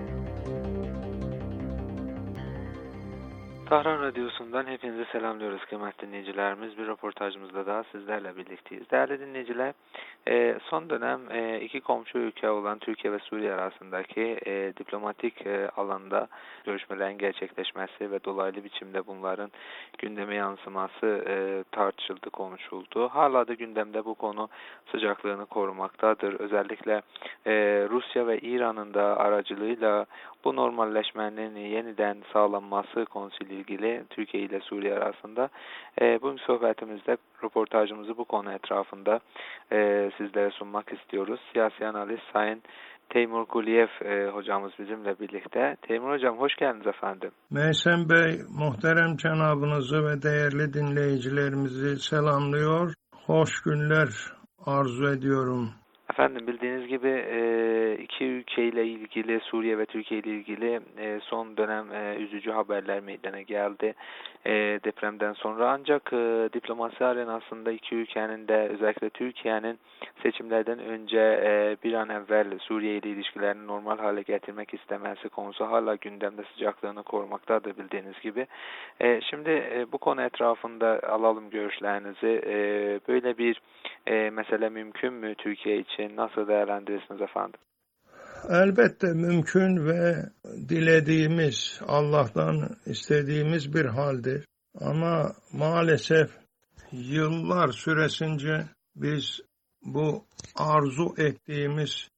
Tahran Radyosu'ndan hepinizi selamlıyoruz kıymetli dinleyicilerimiz. Bir röportajımızda daha sizlerle birlikteyiz. Değerli dinleyiciler, son dönem iki komşu ülke olan Türkiye ve Suriye arasındaki diplomatik alanda görüşmelerin gerçekleşmesi ve dolaylı biçimde bunların gündeme yansıması tartışıldı, konuşuldu. Hala da gündemde bu konu sıcaklığını korumaktadır. Özellikle Rusya ve İran'ın da aracılığıyla bu normalleşmenin yeniden sağlanması konusuyla ilgili Türkiye ile Suriye arasında bu sohbetimizde röportajımızı bu konu etrafında sizlere sunmak istiyoruz. Siyasi analist Sayın Teymur Guliyev hocamız bizimle birlikte. Teymur hocam hoş geldiniz efendim. Meysem Bey, muhterem cenabınızı ve değerli dinleyicilerimizi selamlıyor. Hoş günler arzu ediyorum. Efendim bildiğiniz gibi iki ülkeyle ilgili, Suriye ve Türkiye ile ilgili son dönem üzücü haberler meydana geldi depremden sonra. Ancak diplomasi arenasında iki ülkenin de özellikle Türkiye'nin seçimlerden önce bir an evvel Suriye ile ilişkilerini normal hale getirmek istemesi konusu hala gündemde sıcaklığını korumaktadır bildiğiniz gibi. Şimdi bu konu etrafında alalım görüşlerinizi. Böyle bir mesele mümkün mü Türkiye için? Nasıl değerlendirirsiniz efendim? Elbette mümkün ve dilediğimiz, Allah'tan istediğimiz bir haldir. Ama maalesef yıllar süresince biz bu arzu ettiğimiz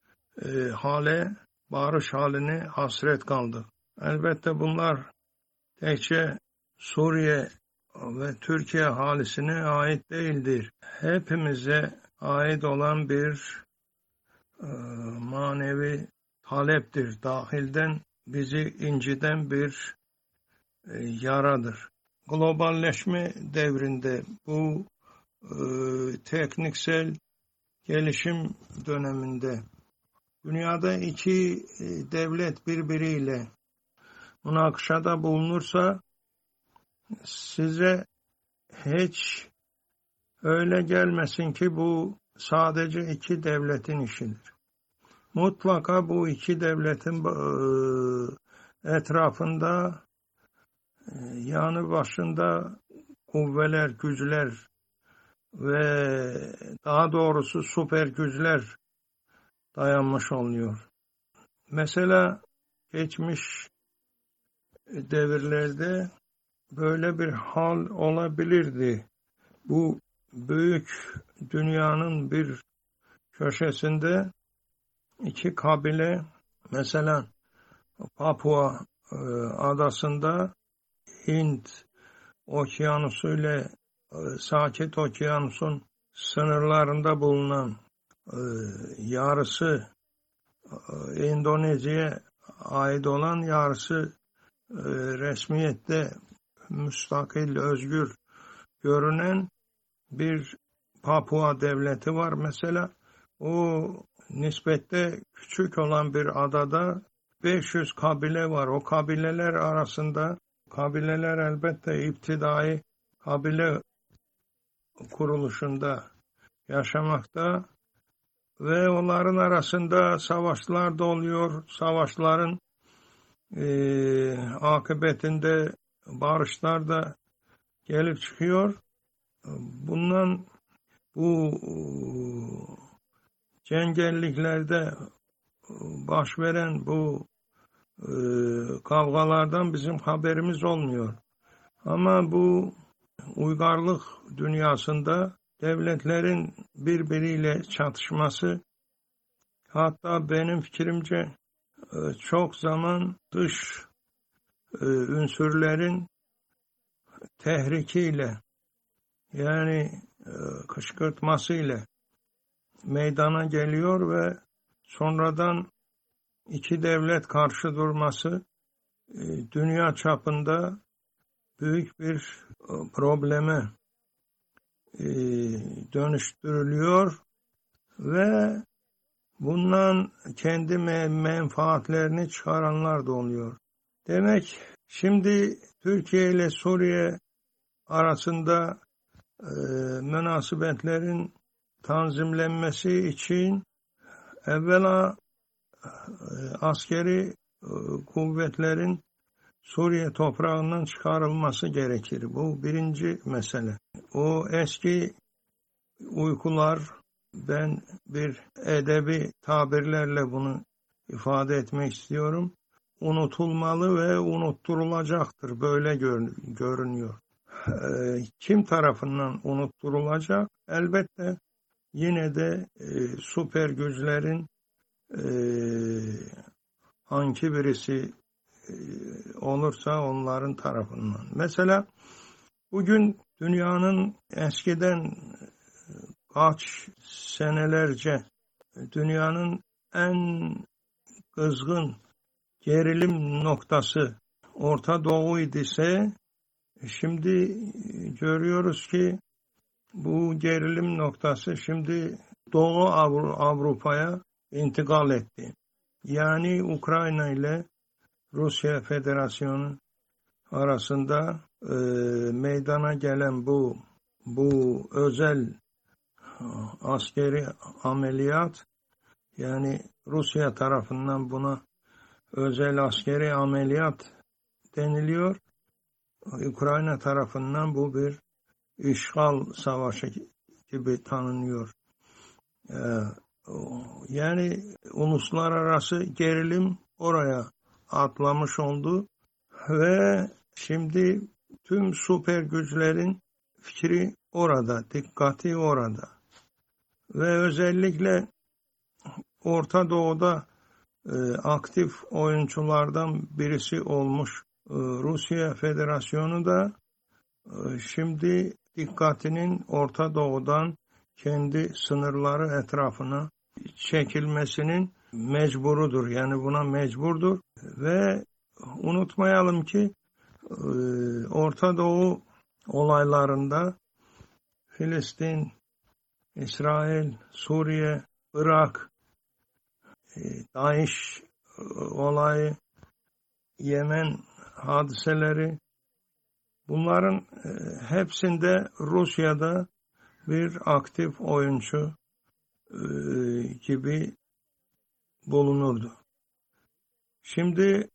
barış haline hasret kaldık. Elbette bunlar tekçe Suriye ve Türkiye halisine ait değildir. Hepimize ait olan bir manevi taleptir. Dahilden bizi inciden bir yaradır. Globalleşme devrinde bu tekniksel gelişim döneminde dünyada iki devlet birbiriyle münakaşada bulunursa size hiç öyle gelmesin ki bu sadece iki devletin işidir. Mutlaka bu iki devletin etrafında yanı başında kuvveler, güçler ve daha doğrusu süper güçler dayanmış oluyor. Mesela geçmiş devirlerde böyle bir hal olabilirdi. Bu büyük dünyanın bir köşesinde iki kabile, mesela Papua adasında Hint okyanusu ile Sakit Okyanus'un sınırlarında bulunan yarısı Endonezya'ya ait olan, yarısı resmiyette müstakil, özgür görünen bir Papua devleti var mesela. O nispette küçük olan bir adada 500 kabile var. O kabileler arasında, kabileler elbette iptidai kabile kuruluşunda yaşamakta ve onların arasında savaşlar da oluyor. Savaşların akıbetinde barışlar da gelip çıkıyor. Bu cengelliklerde baş veren bu kavgalardan bizim haberimiz olmuyor. Ama bu uygarlık dünyasında devletlerin birbiriyle çatışması, hatta benim fikrimce çok zaman dış ünsürlerin tehrikiyle, yani kışkırtmasıyla meydana geliyor ve sonradan iki devlet karşı durması dünya çapında büyük bir probleme dönüştürülüyor ve bundan kendi menfaatlerini çıkaranlar da oluyor. Demek şimdi Türkiye ile Suriye arasında münasebetlerin tanzimlenmesi için evvela askeri kuvvetlerin Suriye toprağından çıkarılması gerekir. Bu birinci mesele. O eski uykular, ben bir edebi tabirlerle bunu ifade etmek istiyorum, unutulmalı ve unutturulacaktır. Böyle görünüyor. Kim tarafından unutturulacak? Elbette yine de süper güçlerin hangi birisi olursa onların tarafından. Mesela bugün dünyanın eskiden kaç senelerce dünyanın en kızgın gerilim noktası Orta Doğu idiyse, şimdi görüyoruz ki bu gerilim noktası şimdi Doğu Avrupa'ya intikal etti. Yani Ukrayna ile Rusya Federasyonu arasında meydana gelen bu özel askeri ameliyat, yani Rusya tarafından buna özel askeri ameliyat deniliyor. Ukrayna tarafından bu bir işgal savaşı gibi tanınıyor. Yani uluslararası gerilim oraya atlamış oldu ve şimdi tüm süper güçlerin fikri orada, dikkati orada. Ve özellikle Orta Doğu'da aktif oyunculardan birisi olmuş Rusya Federasyonu da şimdi dikkatinin Orta Doğu'dan kendi sınırları etrafına çekilmesinin mecburudur. Yani buna mecburdur. Ve unutmayalım ki Orta Doğu olaylarında Filistin, İsrail, Suriye, Irak, DAEŞ olayı, Yemen hadiseleri, bunların hepsinde Rusya'da bir aktif oyuncu gibi bulunurdu. Şimdi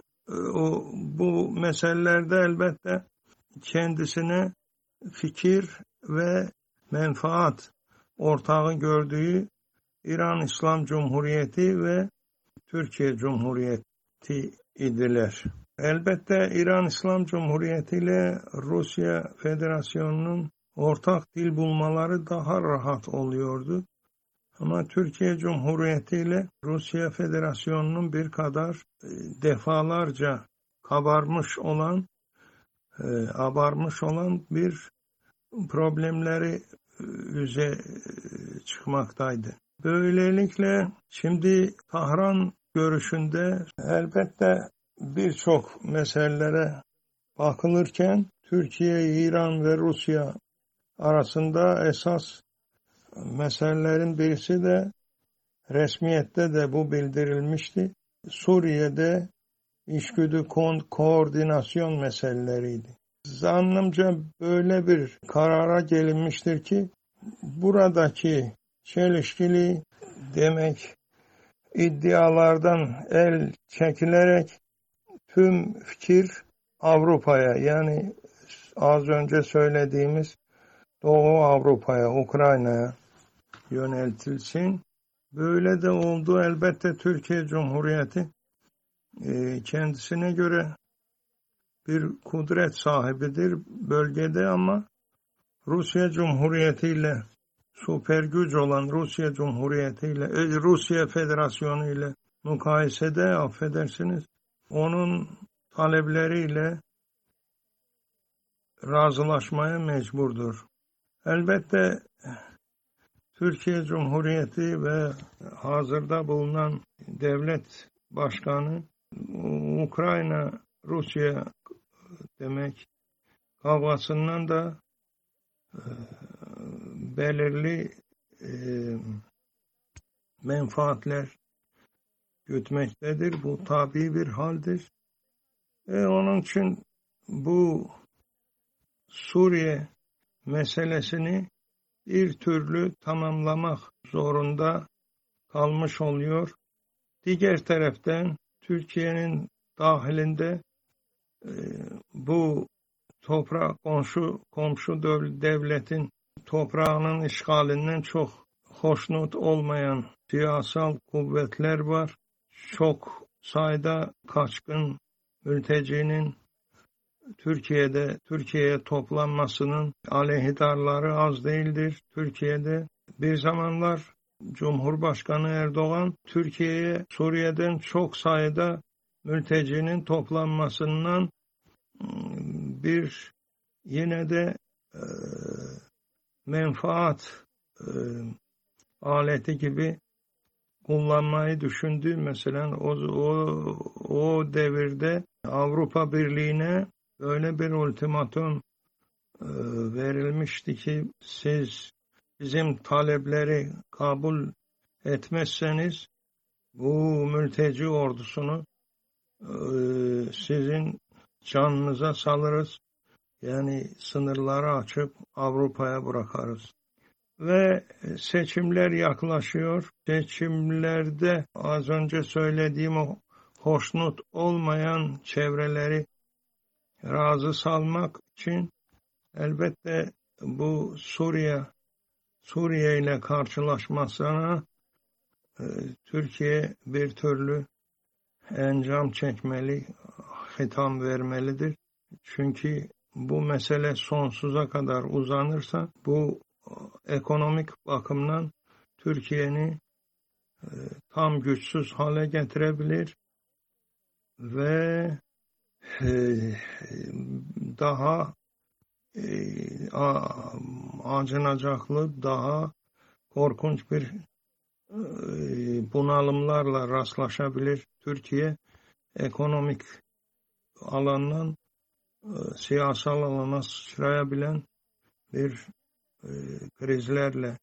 bu meselelerde elbette kendisine fikir ve menfaat ortağı gördüğü İran İslam Cumhuriyeti ve Türkiye Cumhuriyeti idiler. Elbette İran İslam Cumhuriyeti ile Rusya Federasyonu'nun ortak dil bulmaları daha rahat oluyordu. Ama Türkiye Cumhuriyeti ile Rusya Federasyonu'nun bir kadar defalarca abarmış olan bir problemleri yüze çıkmaktaydı. Böylelikle şimdi Tahran görüşünde elbette birçok meselelere bakılırken Türkiye, İran ve Rusya arasında esas meselelerin birisi de resmiyette de bu bildirilmişti. Suriye'de içgüdü koordinasyon meseleleriydi. Zannımca böyle bir karara gelinmiştir ki buradaki çelişkili demek iddialardan el çekilerek tüm fikir Avrupa'ya, yani az önce söylediğimiz Doğu Avrupa'ya, Ukrayna'ya yöneltilsin. Böyle de oldu. Elbette Türkiye Cumhuriyeti kendisine göre bir kudret sahibidir bölgede ama Rusya Cumhuriyeti ile süper güç olan Rusya Cumhuriyeti ile Rusya Federasyonu ile mukayesede affedersiniz onun talepleriyle razılaşmaya mecburdur. Elbette Türkiye Cumhuriyeti ve hazırda bulunan devlet başkanı Ukrayna Rusya demek kavgasından da belirli menfaatler gütmektedir. Bu tabii bir haldir. Onun için bu Suriye meselesini bir türlü tamamlamak zorunda kalmış oluyor. Diğer taraftan Türkiye'nin dahilinde bu komşu devletin toprağının işgalinden çok hoşnut olmayan siyasal kuvvetler var. Çok sayıda kaçkın mültecinin Türkiye'ye toplanmasının aleyhidarları az değildir. Türkiye'de bir zamanlar Cumhurbaşkanı Erdoğan Türkiye'ye Suriye'den çok sayıda mültecinin toplanmasından bir yine de menfaat aleti gibi kullanmayı düşündü. Mesela o devirde Avrupa Birliği'ne öyle bir ultimatum verilmişti ki siz bizim talepleri kabul etmezseniz bu mülteci ordusunu sizin canınıza salırız. Yani sınırları açıp Avrupa'ya bırakarız. Ve seçimler yaklaşıyor. Seçimlerde az önce söylediğim o hoşnut olmayan çevreleri razı salmak için elbette bu Suriye ile karşılaşmasına Türkiye bir türlü encam çekmeli, hitam vermelidir. Çünkü bu mesele sonsuza kadar uzanırsa bu ekonomik bakımdan Türkiye'ni tam güçsüz hale getirebilir ve daha acınacaklı, daha korkunç bir bunalımlarla rastlaşabilir. Türkiye ekonomik alandan siyasal alana sıçrayabilen bir krizlerle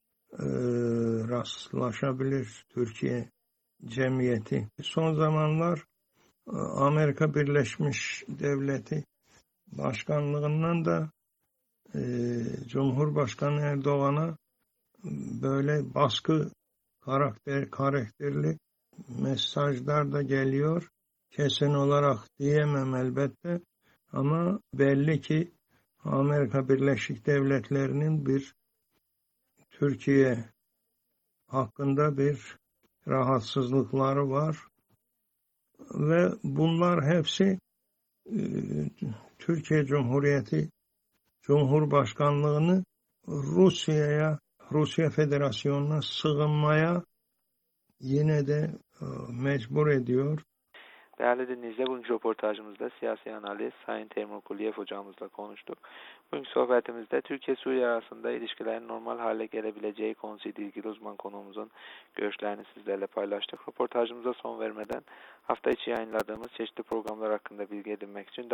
rastlaşabilir Türkiye cemiyeti. Son zamanlar Amerika Birleşmiş Devleti Başkanlığından da Cumhurbaşkanı Erdoğan'a böyle baskı karakterli mesajlar da geliyor. Kesin olarak diyemem elbette ama belli ki Amerika Birleşik Devletleri'nin bir Türkiye hakkında bir rahatsızlıkları var ve bunlar hepsi Türkiye Cumhuriyeti Cumhurbaşkanlığını Rusya Federasyonu'na sığınmaya yine de mecbur ediyor. Değerli dinleyiciler, bugünkü röportajımızda siyasi analist Sayın Temur Kuliyev hocamızla konuştuk. Bugünkü sohbetimizde Türkiye-Suriye arasında ilişkilerin normal hale gelebileceği konusuyla ilgili uzman konuğumuzun görüşlerini sizlerle paylaştık. Röportajımıza son vermeden hafta içi yayınladığımız çeşitli programlar hakkında bilgi edinmek için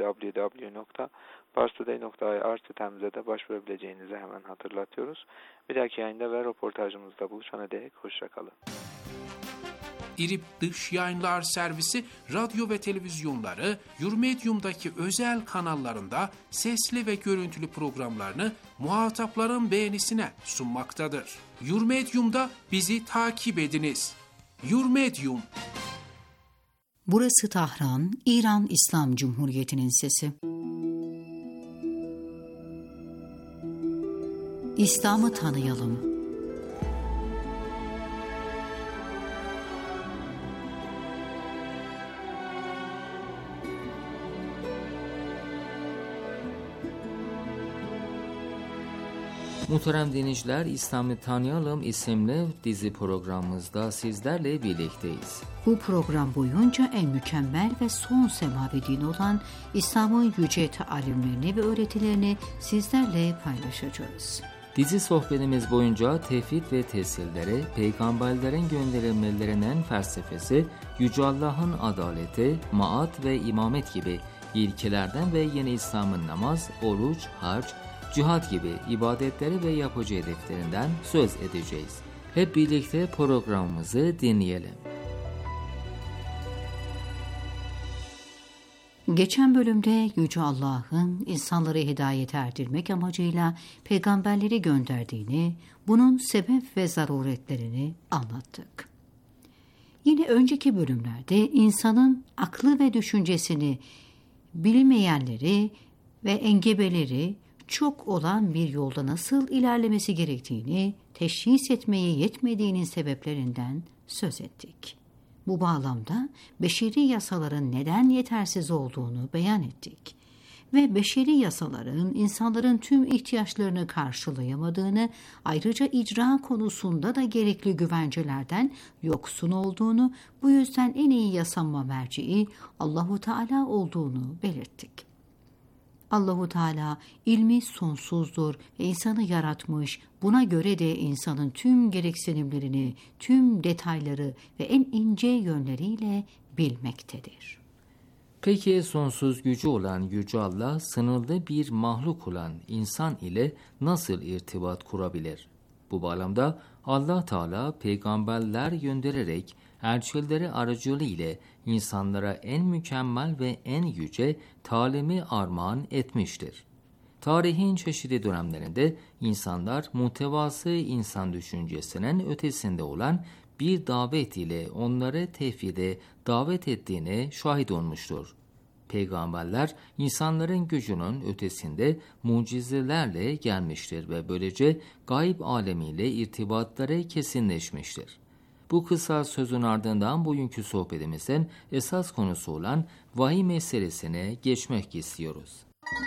www.parstoday.ir sitemize de başvurabileceğinizi hemen hatırlatıyoruz. Bir dahaki yayında ve röportajımızda buluşana dek hoşçakalın. İRİP Dış Yayınlar Servisi radyo ve televizyonları Yurmedium'daki özel kanallarında sesli ve görüntülü programlarını muhatapların beğenisine sunmaktadır. Yurmedium'da bizi takip ediniz. Yurmedium. Burası Tahran, İran İslam Cumhuriyeti'nin sesi. İslam'ı tanıyalım. Muhterem dinleyiciler, İslam'ı Tanıyalım isimli dizi programımızda sizlerle birlikteyiz. Bu program boyunca en mükemmel ve son semavi din olan İslam'ın yüce talimlerini ve öğretilerini sizlerle paylaşacağız. Dizi sohbetimiz boyunca tevhid ve tesillere, peygamberlerin gönderilmelerinin felsefesi, Yüce Allah'ın adaleti, maat ve imamet gibi ilkelerden ve yeni İslam'ın namaz, oruç, hac, cihat gibi ibadetleri ve yapıcı hedeflerinden söz edeceğiz. Hep birlikte programımızı dinleyelim. Geçen bölümde Yüce Allah'ın insanları hidayete erdirmek amacıyla peygamberleri gönderdiğini, bunun sebep ve zaruretlerini anlattık. Yine önceki bölümlerde insanın aklı ve düşüncesini bilmeyenleri ve engebeleri çok olan bir yolda nasıl ilerlemesi gerektiğini teşhis etmeye yetmediğinin sebeplerinden söz ettik. Bu bağlamda beşeri yasaların neden yetersiz olduğunu beyan ettik ve beşeri yasaların insanların tüm ihtiyaçlarını karşılayamadığını, ayrıca icra konusunda da gerekli güvencelerden yoksun olduğunu, bu yüzden en iyi yasama merciği Allahu Teala olduğunu belirttik. Allahu Teala ilmi sonsuzdur ve insanı yaratmış, buna göre de insanın tüm gereksinimlerini, tüm detayları ve en ince yönleriyle bilmektedir. Peki sonsuz gücü olan Yüce Allah, sınırlı bir mahluk olan insan ile nasıl irtibat kurabilir? Bu bağlamda Allah Teala peygamberler göndererek elçileri aracılığı ile insanlara en mükemmel ve en yüce talimi armağan etmiştir. Tarihin çeşitli dönemlerinde insanlar muhtevası insan düşüncesinin ötesinde olan bir davet ile onları tevhide davet ettiğine şahit olmuştur. Peygamberler insanların gücünün ötesinde mucizelerle gelmiştir ve böylece gayb alemiyle irtibatları kesinleşmiştir. Bu kısa sözün ardından bugünkü sohbetimizin esas konusu olan vahiy meselesine geçmek istiyoruz.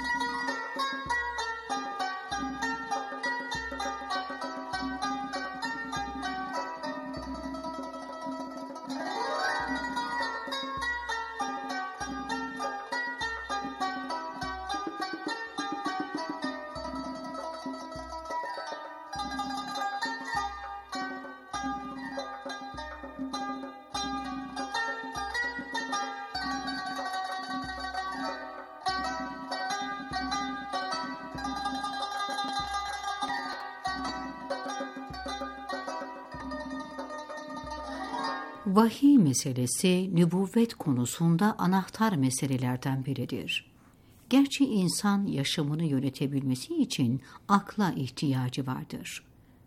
Vahiy meselesi nübüvvet konusunda anahtar meselelerden biridir. Gerçi insan yaşamını yönetebilmesi için akla ihtiyacı vardır.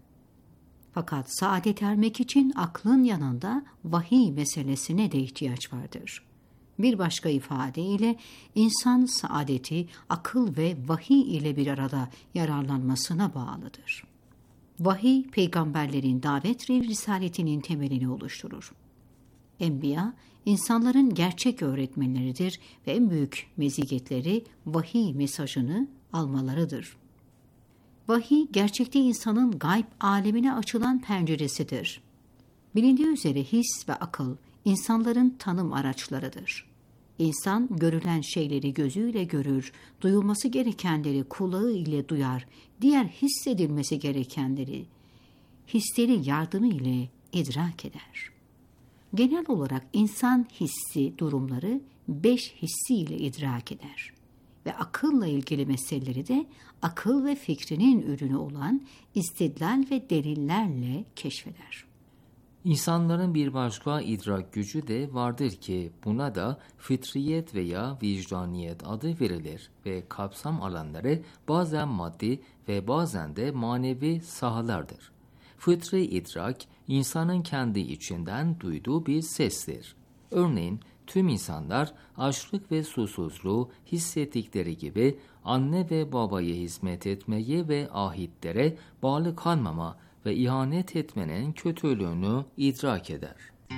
Fakat saadet ermek için aklın yanında vahiy meselesine de ihtiyaç vardır. Bir başka ifadeyle insan saadeti akıl ve vahiy ile bir arada yararlanmasına bağlıdır. Vahiy, peygamberlerin davet ve risaletinin temelini oluşturur. Enbiya, insanların gerçek öğretmenleridir ve en büyük meziyetleri vahiy mesajını almalarıdır. Vahiy, gerçekte insanın gayb alemine açılan penceresidir. Bilindiği üzere his ve akıl, insanların tanım araçlarıdır. İnsan, görülen şeyleri gözüyle görür, duyulması gerekenleri kulağı ile duyar, diğer hissedilmesi gerekenleri hisleri yardımı ile idrak eder. Genel olarak insan hissi durumları 5 hissi ile idrak eder ve akılla ilgili meseleleri de akıl ve fikrinin ürünü olan istidlal ve delillerle keşfeder. İnsanların bir başka idrak gücü de vardır ki buna da fitriyet veya vicdaniyet adı verilir ve kapsam alanları bazen maddi ve bazen de manevi sahalardır. Fıtri idrak, insanın kendi içinden duyduğu bir sestir. Örneğin tüm insanlar açlık ve susuzluğu hissettikleri gibi anne ve babaya hizmet etmeyi ve ahitlere bağlı kalmama ve ihanet etmenin kötülüğünü idrak eder.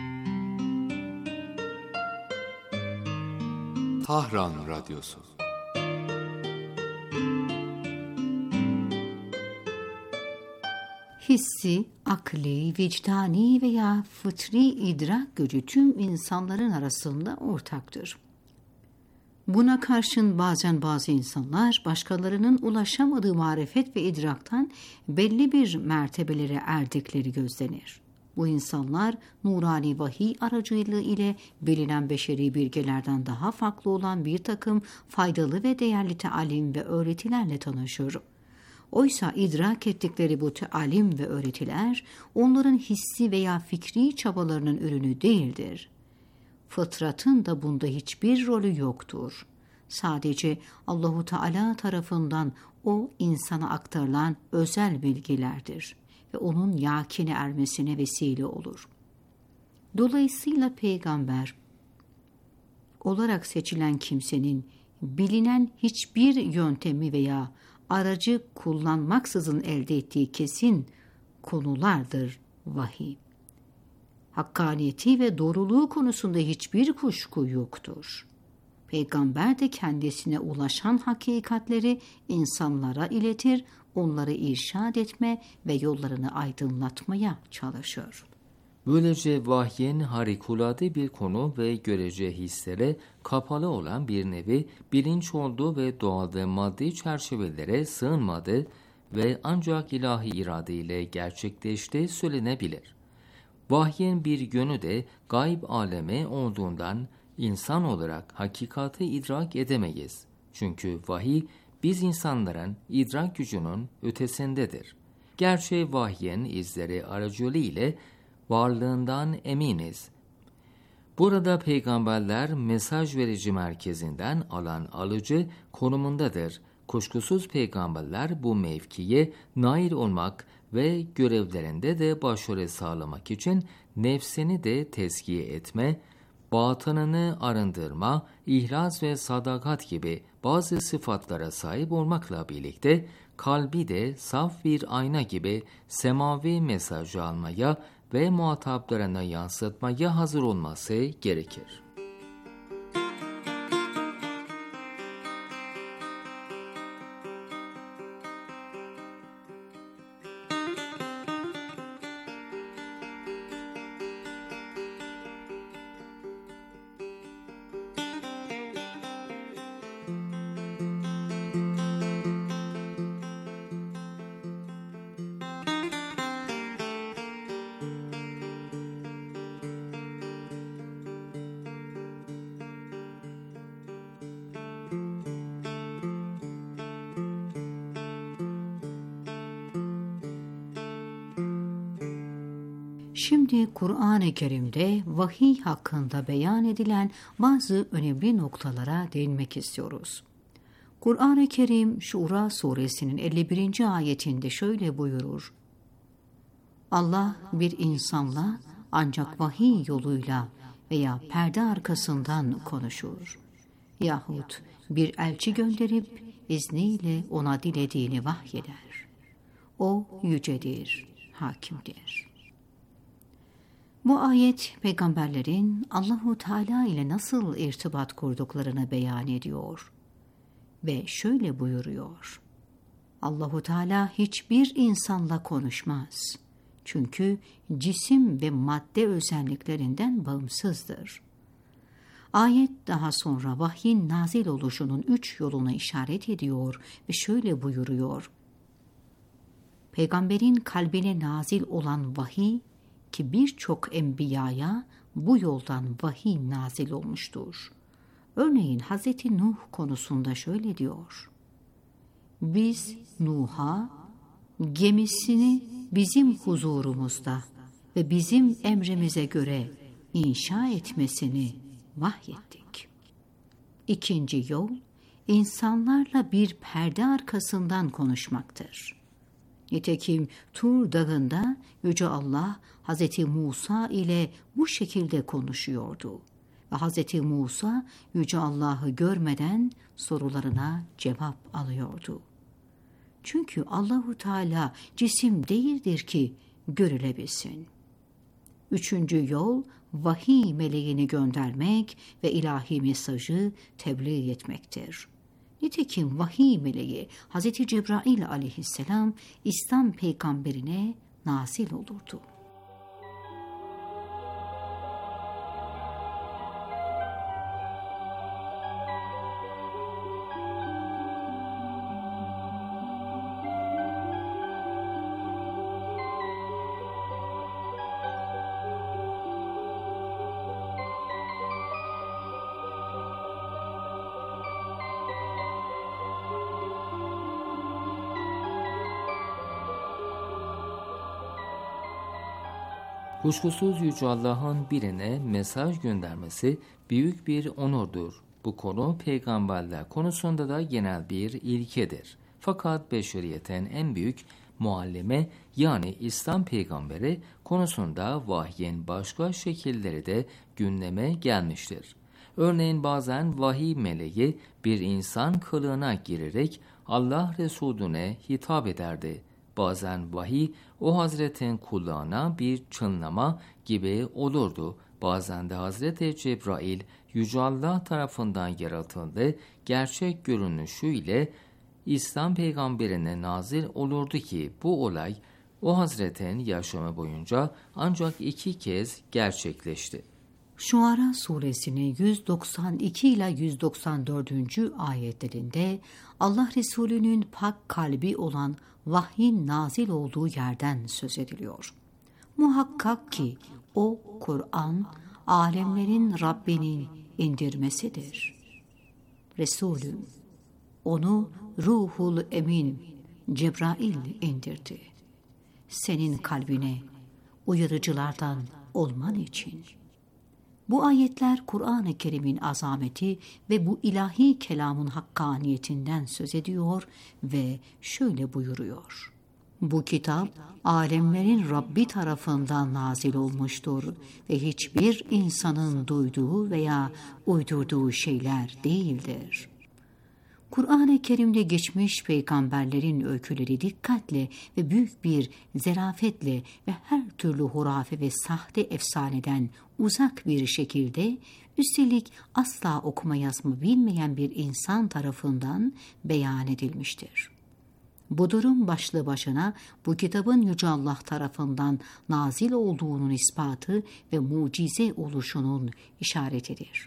Tahran Radyosu. Hissi, akli, vicdani veya fıtri idrak gücü tüm insanların arasında ortaktır. Buna karşın bazen bazı insanlar başkalarının ulaşamadığı marifet ve idraktan belli bir mertebelere erdikleri gözlenir. Bu insanlar nurani vahiy aracılığı ile bilinen beşeri bilgelerden daha farklı olan bir takım faydalı ve değerli talim ve öğretilerle tanışır. Oysa idrak ettikleri bu talim ve öğretiler onların hissi veya fikri çabalarının ürünü değildir. Fıtratın da bunda hiçbir rolü yoktur. Sadece Allahu Teala tarafından o insana aktarılan özel bilgilerdir ve onun yakine ermesine vesile olur. Dolayısıyla peygamber olarak seçilen kimsenin bilinen hiçbir yöntemi veya aracı kullanmaksızın elde ettiği kesin konulardır vahiy. Hakkaniyeti ve doğruluğu konusunda hiçbir kuşku yoktur. Peygamber de kendisine ulaşan hakikatleri insanlara iletir, onları irşad etme ve yollarını aydınlatmaya çalışır. Böylece vahyin harikulade bir konu ve görece hislere kapalı olan bir nevi bilinç olduğu ve doğal ve maddi çerçevelere sığınmadı ve ancak ilahi irade ile gerçekleştiği söylenebilir. Vahyin bir yönü de gayb alemi olduğundan insan olarak hakikati idrak edemeyiz. Çünkü vahiy biz insanların idrak gücünün ötesindedir. Gerçi vahyin izleri aracılığıyla varlığından eminiz. Burada peygamberler mesaj verici merkezinden alan alıcı konumundadır. Kuşkusuz peygamberler bu mevkiye nail olmak ve görevlerinde de başarı sağlamak için nefsini de tezkiye etme, batınını arındırma, ihlas ve sadakat gibi bazı sıfatlara sahip olmakla birlikte kalbi de saf bir ayna gibi semavi mesajı almaya ve muhataplarına yansıtmaya hazır olması gerekir. Şimdi Kur'an-ı Kerim'de vahiy hakkında beyan edilen bazı önemli noktalara değinmek istiyoruz. Kur'an-ı Kerim Şura suresinin 51. ayetinde şöyle buyurur: Allah bir insanla ancak vahiy yoluyla veya perde arkasından konuşur. Yahut bir elçi gönderip izniyle ona dilediğini vahyeder. O yücedir, hakimdir. Bu ayet peygamberlerin Allahu Teala ile nasıl irtibat kurduklarını beyan ediyor ve şöyle buyuruyor: Allahu Teala hiçbir insanla konuşmaz. Çünkü cisim ve madde özelliklerinden bağımsızdır. Ayet daha sonra vahyin nazil oluşunun 3 yoluna işaret ediyor ve şöyle buyuruyor: Peygamberin kalbine nazil olan vahiy ki birçok enbiyaya bu yoldan vahiy nazil olmuştur. Örneğin Hz. Nuh konusunda şöyle diyor: Biz Nuh'a gemisini bizim huzurumuzda ve bizim emrimize göre inşa etmesini vahyettik. İkinci yol, insanlarla bir perde arkasından konuşmaktır. Nitekim Tur Dağı'nda Yüce Allah Hz. Musa ile bu şekilde konuşuyordu. Ve Hz. Musa Yüce Allah'ı görmeden sorularına cevap alıyordu. Çünkü Allahu Teala cisim değildir ki görülebilsin. Üçüncü yol, vahiy meleğini göndermek ve ilahi mesajı tebliğ etmektir. Nitekim vahiy meleği Hz. Cebrail aleyhisselam İslam peygamberine nazil olurdu. Kuşkusuz Yüce Allah'ın birine mesaj göndermesi büyük bir onurdur. Bu konu peygamberler konusunda da genel bir ilkedir. Fakat beşeriyetin en büyük muallime yani İslam peygamberi konusunda vahyin başka şekilleri de gündeme gelmiştir. Örneğin bazen vahiy meleği bir insan kılığına girerek Allah Resulüne hitap ederdi. Bazen vahiy o Hazretin kulağına bir çınlama gibi olurdu. bazen de Hazreti Cebrail Yüce Allah tarafından yaratıldığı gerçek görünüşüyle İslam peygamberine nazil olurdu ki bu olay o Hazretin yaşamı boyunca ancak 2 kez gerçekleşti. Şuara suresinin 192 ila 194. ayetlerinde Allah Resulü'nün pak kalbi olan vahyin nazil olduğu yerden söz ediliyor. Muhakkak ki o Kur'an alemlerin Rabbinin indirmesidir. Resulüm onu Ruhul Emin Cebrail indirdi. Senin kalbine uyarıcılardan olman için. Bu ayetler Kur'an-ı Kerim'in azameti ve bu ilahi kelamın hakkaniyetinden söz ediyor ve şöyle buyuruyor. Bu kitap alemlerin Rabbi tarafından nazil olmuştur ve hiçbir insanın duyduğu veya uydurduğu şeyler değildir. Kur'an-ı Kerim'de geçmiş peygamberlerin öyküleri dikkatle ve büyük bir zarafetle ve her türlü hurafe ve sahte efsaneden uzak bir şekilde, üstelik asla okuma yazma bilmeyen bir insan tarafından beyan edilmiştir. Bu durum başlı başına bu kitabın Yüce Allah tarafından nazil olduğunun ispatı ve mucize oluşunun işaretidir.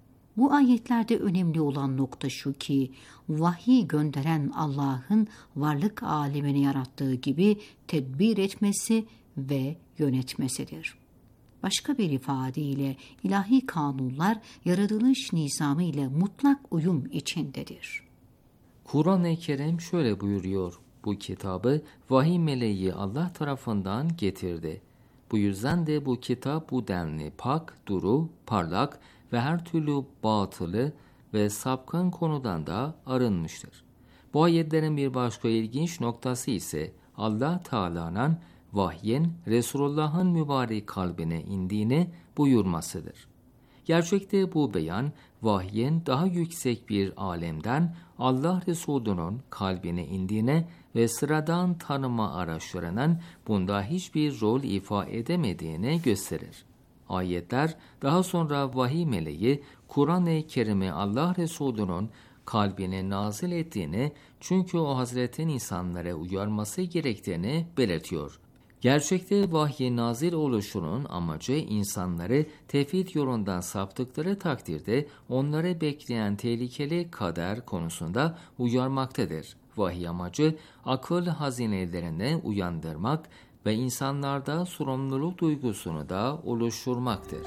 Bu ayetlerde önemli olan nokta şu ki, vahiy gönderen Allah'ın varlık alemini yarattığı gibi tedbir etmesi ve yönetmesidir. Başka bir ifadeyle ilahi kanunlar yaratılış nizamı ile mutlak uyum içindedir. Kur'an-ı Kerim şöyle buyuruyor: bu kitabı vahiy meleği Allah tarafından getirdi. Bu yüzden de bu kitap bu denli pak, duru, parlak ve her türlü batılı ve sapkın konudan da arınmıştır. Bu ayetlerin bir başka ilginç noktası ise Allah Teala'nın vahyin Resulullah'ın mübarek kalbine indiğini buyurmasıdır. Gerçekte bu beyan vahyin daha yüksek bir alemden Allah Resulü'nün kalbine indiğine ve sıradan tanıma araçlarının bunda hiçbir rol ifade edemediğine gösterir. Ayetler daha sonra vahiy meleği Kur'an-ı Kerim'i Allah Resulü'nün kalbine nazil ettiğini, çünkü o Hazretin insanlara uyarması gerektiğini belirtiyor. Gerçekte vahyin nazil oluşunun amacı insanları tevhid yolundan saptıkları takdirde onları bekleyen tehlikeli kader konusunda uyarmaktadır. Vahiy amacı akıl hazinelerine uyandırmak ve insanlarda sorumluluk duygusunu da oluşturmaktır.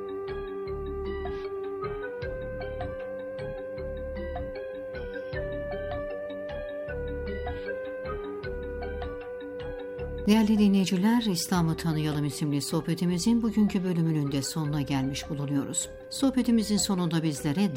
Değerli dinleyiciler, İslam'ı Tanıyalım isimli sohbetimizin bugünkü bölümünün de sonuna gelmiş bulunuyoruz. Sohbetimizin sonunda bizlere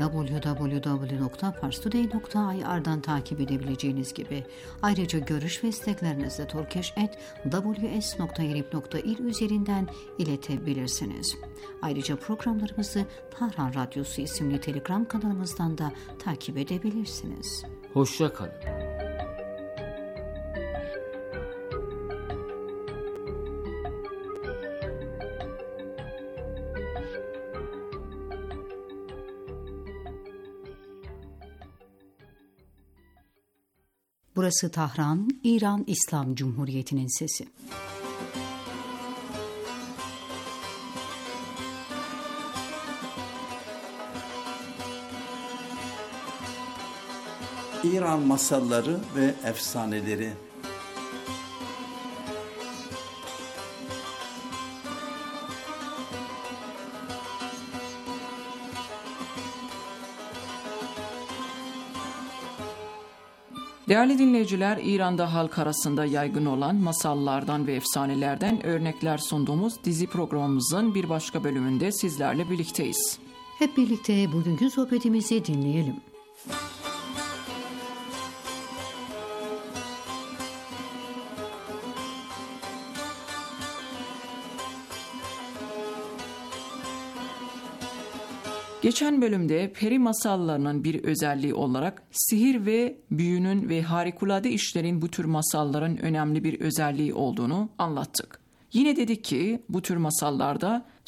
www.parstoday.ir'dan takip edebileceğiniz gibi ayrıca görüş ve isteklerinizi turkish@ws.irib.il üzerinden iletebilirsiniz. Ayrıca programlarımızı Tahran Radyosu isimli Telegram kanalımızdan da takip edebilirsiniz. Hoşça kalın. Burası Tahran, İran İslam Cumhuriyeti'nin sesi. İran masalları ve efsaneleri. Değerli dinleyiciler, İran'da halk arasında yaygın olan masallardan ve efsanelerden örnekler sunduğumuz dizi programımızın bir başka bölümünde sizlerle birlikteyiz. Hep birlikte bugünkü sohbetimizi dinleyelim. Geçen bölümde peri masallarının bir özelliği olarak sihir ve büyünün ve harikulade işlerin bu tür masalların önemli bir özelliği olduğunu anlattık. Yine dedik ki bu tür masallarda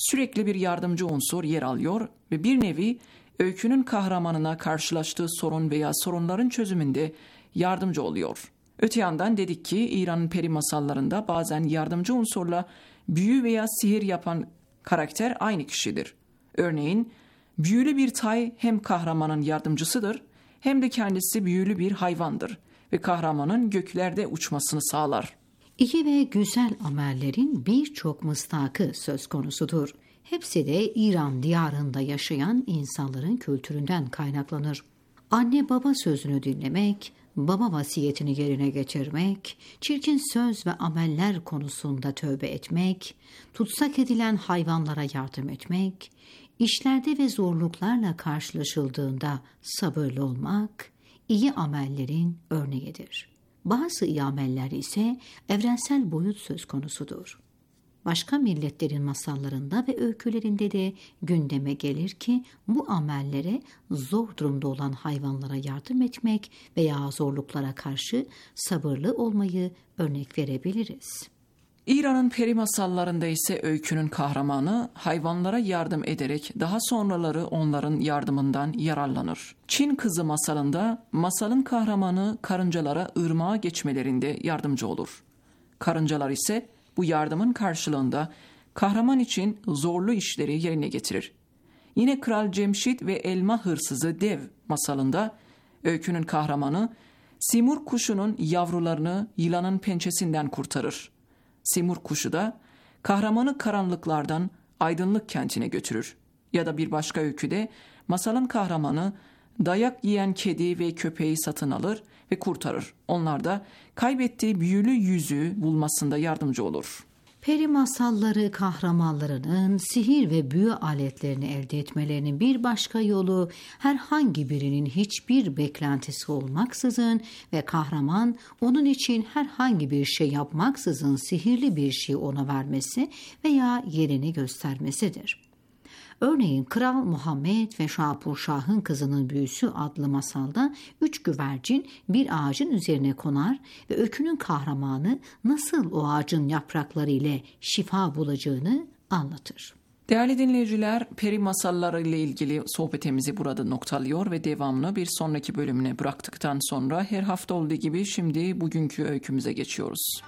sürekli bir yardımcı unsur yer alıyor ve bir nevi öykünün kahramanına karşılaştığı sorun veya sorunların çözümünde yardımcı oluyor. Öte yandan dedik ki İran'ın peri masallarında bazen yardımcı unsurla büyü veya sihir yapan karakter aynı kişidir. Örneğin büyülü bir tay hem kahramanın yardımcısıdır hem de kendisi büyülü bir hayvandır ve kahramanın göklerde uçmasını sağlar. İyi ve güzel amellerin birçok mısdakı söz konusudur. Hepsi de İran diyarında yaşayan insanların kültüründen kaynaklanır. Anne baba sözünü dinlemek, baba vasiyetini yerine getirmek, çirkin söz ve ameller konusunda tövbe etmek, tutsak edilen hayvanlara yardım etmek, işlerde ve zorluklarla karşılaşıldığında sabırlı olmak, iyi amellerin örneğidir. Bazı iyi ameller ise evrensel boyut söz konusudur. Başka milletlerin masallarında ve öykülerinde de gündeme gelir ki bu amellere zor durumda olan hayvanlara yardım etmek veya zorluklara karşı sabırlı olmayı örnek verebiliriz. İran'ın peri masallarında ise öykünün kahramanı hayvanlara yardım ederek daha sonraları onların yardımından yararlanır. Çin Kızı masalında masalın kahramanı karıncalara ırmağa geçmelerinde yardımcı olur. Karıncalar ise bu yardımın karşılığında kahraman için zorlu işleri yerine getirir. Yine Kral Cemşit ve Elma Hırsızı Dev masalında öykünün kahramanı simur kuşunun yavrularını yılanın pençesinden kurtarır. Simur kuşu da kahramanı karanlıklardan aydınlık kentine götürür. Ya da bir başka öyküde masalın kahramanı dayak yiyen kedi ve köpeği satın alır ve kurtarır. Onlar da kaybettiği büyülü yüzüğü bulmasında yardımcı olur. Peri masalları kahramanlarının sihir ve büyü aletlerini elde etmelerinin bir başka yolu herhangi birinin hiçbir beklentisi olmaksızın ve kahraman onun için herhangi bir şey yapmaksızın sihirli bir şey ona vermesi veya yerini göstermesidir. Örneğin Kral Muhammed ve Şapurşah'ın kızının büyüsü adlı masalda 3 güvercin bir ağacın üzerine konar ve öykünün kahramanı nasıl o ağacın yaprakları ile şifa bulacağını anlatır. Değerli dinleyiciler, peri masalları ile ilgili sohbetimizi burada noktalıyor ve devamını bir sonraki bölümüne bıraktıktan sonra her hafta olduğu gibi şimdi bugünkü öykümüze geçiyoruz.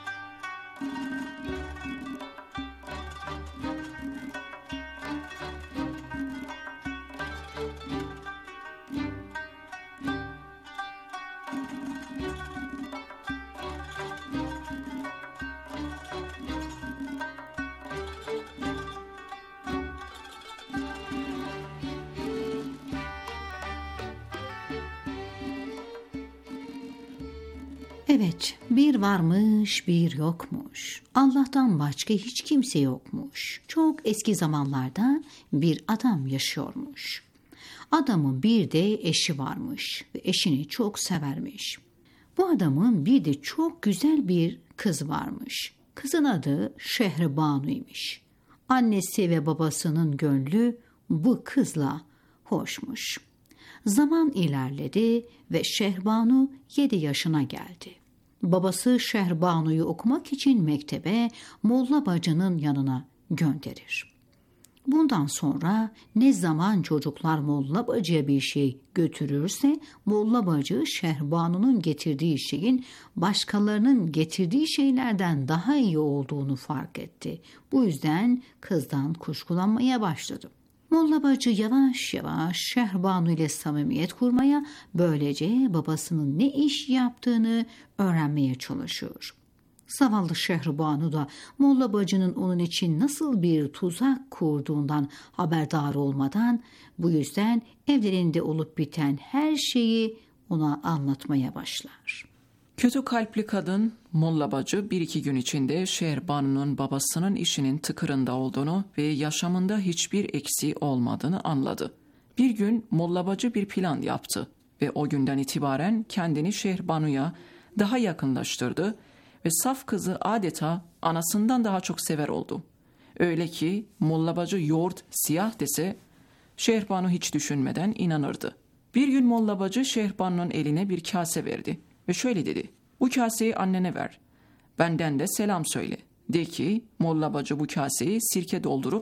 Evet, bir varmış, bir yokmuş. Allah'tan başka hiç kimse yokmuş. Çok eski zamanlarda bir adam yaşıyormuş. Adamın bir de eşi varmış ve eşini çok severmiş. Bu adamın bir de çok güzel bir kız varmış. Kızın adı Şehribanu'ymuş. Annesi ve babasının gönlü bu kızla hoşmuş. Zaman ilerledi ve Şehrbanu 7 yaşına geldi. Babası Şehrbanu'yu okumak için mektebe Molla Bacı'nın yanına gönderir. Bundan sonra ne zaman çocuklar Molla Bacı'ya bir şey götürürse Molla Bacı Şehrbanu'nun getirdiği şeyin başkalarının getirdiği şeylerden daha iyi olduğunu fark etti. Bu yüzden kızdan kuşkulanmaya başladı. Molla Bacı yavaş yavaş Şehrbanu ile samimiyet kurmaya, böylece babasının ne iş yaptığını öğrenmeye çalışıyor. Zavallı Şehrbanu da Molla Bacı'nın onun için nasıl bir tuzak kurduğundan haberdar olmadan, bu yüzden evlerinde olup biten her şeyi ona anlatmaya başlar. Kötü kalpli kadın Molla Bacı 1-2 gün içinde Şehrbanu'nun babasının işinin tıkırında olduğunu ve yaşamında hiçbir eksiği olmadığını anladı. Bir gün Molla Bacı bir plan yaptı ve o günden itibaren kendini Şehrbanu'ya daha yakınlaştırdı ve saf kızı adeta anasından daha çok sever oldu. Öyle ki Molla Bacı yoğurt siyah dese Şehrbanu hiç düşünmeden inanırdı. Bir gün Molla Bacı Şehrbanu'nun eline bir kase verdi ve şöyle dedi: "Bu kaseyi annene ver. Benden de selam söyle. De ki Molla Bacı bu kaseyi sirke doldurup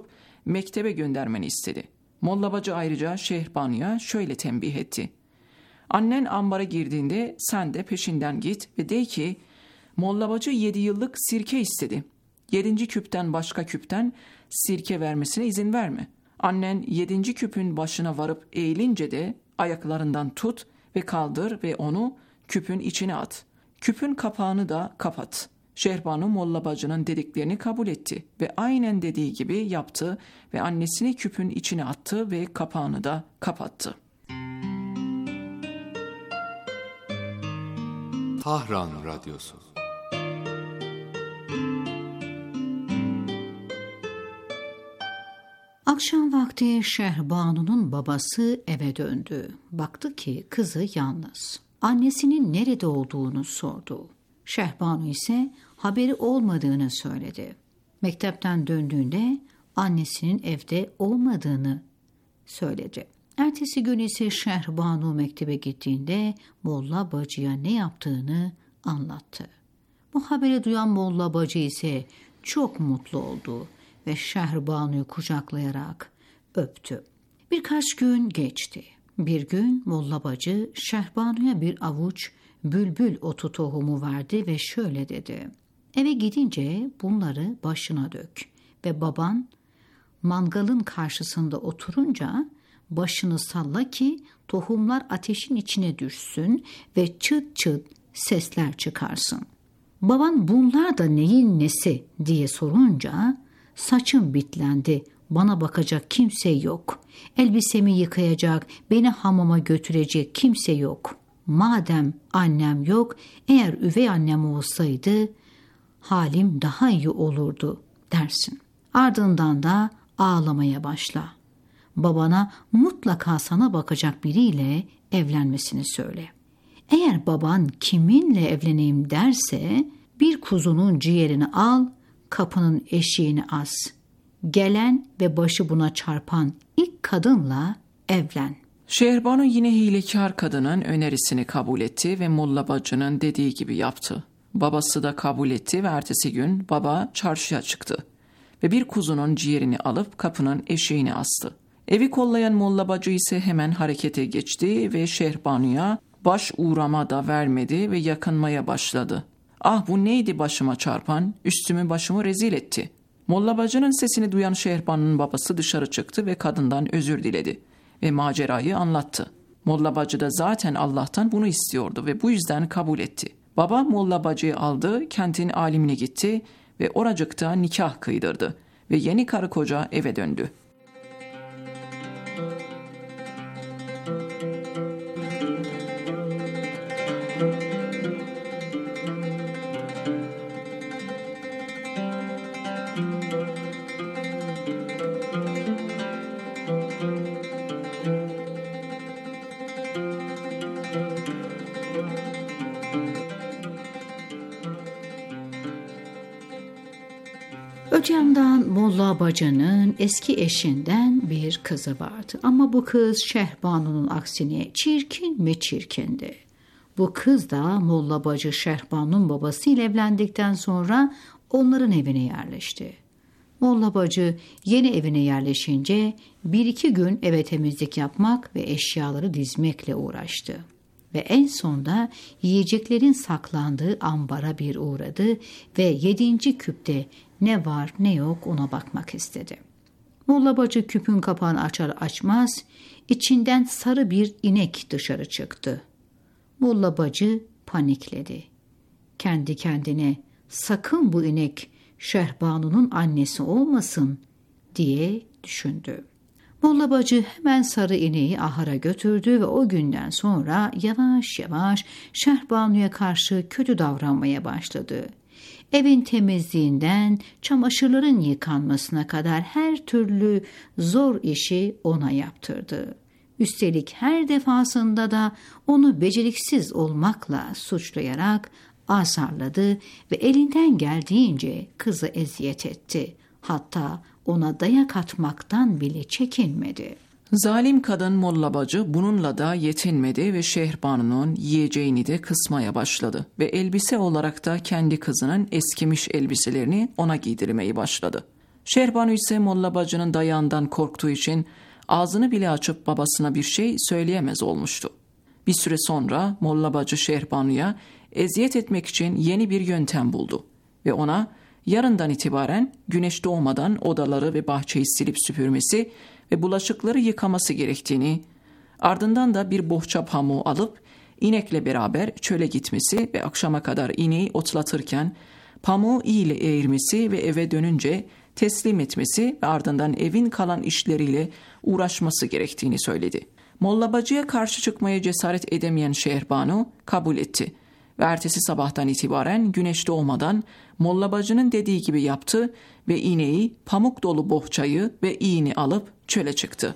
mektebe göndermeni istedi. Molla Bacı ayrıca Şehrbani'ye şöyle tembih etti. Annen ambara girdiğinde sen de peşinden git ve de ki Molla Bacı 7 yıllık sirke istedi. 7. küpten başka küpten sirke vermesine izin verme. Annen 7. küpün başına varıp eğilince de ayaklarından tut ve kaldır ve onu küpün içine at. Küpün kapağını da kapat. Şehrbanu Molla Bacı'nın dediklerini kabul etti ve aynen dediği gibi yaptı ve annesini küpün içine attı ve kapağını da kapattı. Tahran Radyosu. Akşam vakti Şehrbano'nun babası eve döndü. Baktı ki kızı yalnız. Annesinin nerede olduğunu sordu. Şehrbano ise haberi olmadığını söyledi. Mektepten döndüğünde annesinin evde olmadığını söyledi. Ertesi gün ise Şehrbano mektebe gittiğinde Molla Bacı'ya ne yaptığını anlattı. Bu haberi duyan Molla Bacı ise çok mutlu oldu ve Şehrbano'yu kucaklayarak öptü. Birkaç gün geçti. Bir gün Molla Bacı Şehrbano'ya bir avuç bülbül otu tohumu verdi ve şöyle dedi. Eve gidince bunları başına dök ve baban mangalın karşısında oturunca başını salla ki tohumlar ateşin içine düşsün ve çıt çıt sesler çıkarsın. Baban bunlar da neyin nesi diye sorunca saçım bitlendi, bana bakacak kimse yok. Elbisemi yıkayacak, beni hamama götürecek kimse yok. Madem annem yok, eğer üvey annem olsaydı halim daha iyi olurdu dersin. Ardından da ağlamaya başla. Babana mutlaka sana bakacak biriyle evlenmesini söyle. Eğer baban kiminle evleneyim derse bir kuzunun ciğerini al, kapının eşiğini as. Gelen ve başı buna çarpan ilk kadınla evlen. Şehrbanu yine hilekar kadının önerisini kabul etti ve Molla Bacı'nın dediği gibi yaptı. Babası da kabul etti ve ertesi gün baba çarşıya çıktı ve bir kuzunun ciğerini alıp kapının eşiğine astı. Evi kollayan Molla Bacı ise hemen harekete geçti ve Şehrbano'ya baş uğrama da vermedi ve yakınmaya başladı. Ah bu neydi başıma çarpan, üstümü başımı rezil etti. Molla Bacı'nın sesini duyan Şehrbano'nun babası dışarı çıktı ve kadından özür diledi ve macerayı anlattı. Molla Bacı da zaten Allah'tan bunu istiyordu ve bu yüzden kabul etti. Baba Molla Bacı'yı aldı, kentin alimine gitti ve oracıkta nikah kıydırdı ve yeni karı koca eve döndü. Öte yandan Molla Bacı'nın eski eşinden bir kızı vardı. Ama bu kız Şehrbano'nun aksine çirkin mi çirkindi. Bu kız da Molla Bacı Şehrbano'nun babasıyla evlendikten sonra onların evine yerleşti. Molla Bacı yeni evine yerleşince 1-2 gün eve temizlik yapmak ve eşyaları dizmekle uğraştı. Ve en sonda yiyeceklerin saklandığı ambara bir uğradı ve 7. küpte ne var ne yok ona bakmak istedi. Molla Bacı küpün kapağını açar açmaz içinden sarı bir inek dışarı çıktı. Molla Bacı panikledi. Kendi kendine sakın bu inek Şehrbano'nun annesi olmasın diye düşündü. Molla Bacı hemen sarı ineği ahıra götürdü ve o günden sonra yavaş yavaş Şehrbano'ya karşı kötü davranmaya başladı. Evin temizliğinden çamaşırların yıkanmasına kadar her türlü zor işi ona yaptırdı. Üstelik her defasında da onu beceriksiz olmakla suçlayarak azarladı ve elinden geldiğince kızı eziyet etti. Hatta ona dayak atmaktan bile çekinmedi. Zalim kadın Molla Bacı bununla da yetinmedi ve Şehrbano'nun yiyeceğini de kısmaya başladı ve elbise olarak da kendi kızının eskimiş elbiselerini ona giydirmeyi başladı. Şehrbanu ise Molla Bacı'nın dayağından korktuğu için ağzını bile açıp babasına bir şey söyleyemez olmuştu. Bir süre sonra Molla Bacı Şehirbanu'ya eziyet etmek için yeni bir yöntem buldu ve ona yarından itibaren güneş doğmadan odaları ve bahçeyi silip süpürmesi ve bulaşıkları yıkaması gerektiğini, ardından da bir bohça pamuğu alıp inekle beraber çöle gitmesi ve akşama kadar ineği otlatırken pamuğu iyiyle eğirmesi ve eve dönünce teslim etmesi ve ardından evin kalan işleriyle uğraşması gerektiğini söyledi. Molla Bacı'ya karşı çıkmaya cesaret edemeyen Şehrbanu kabul etti ve ertesi sabahtan itibaren güneş doğmadan Molla Bacı'nın dediği gibi yaptı ve ineği, pamuk dolu bohçayı ve iğni alıp çöle çıktı.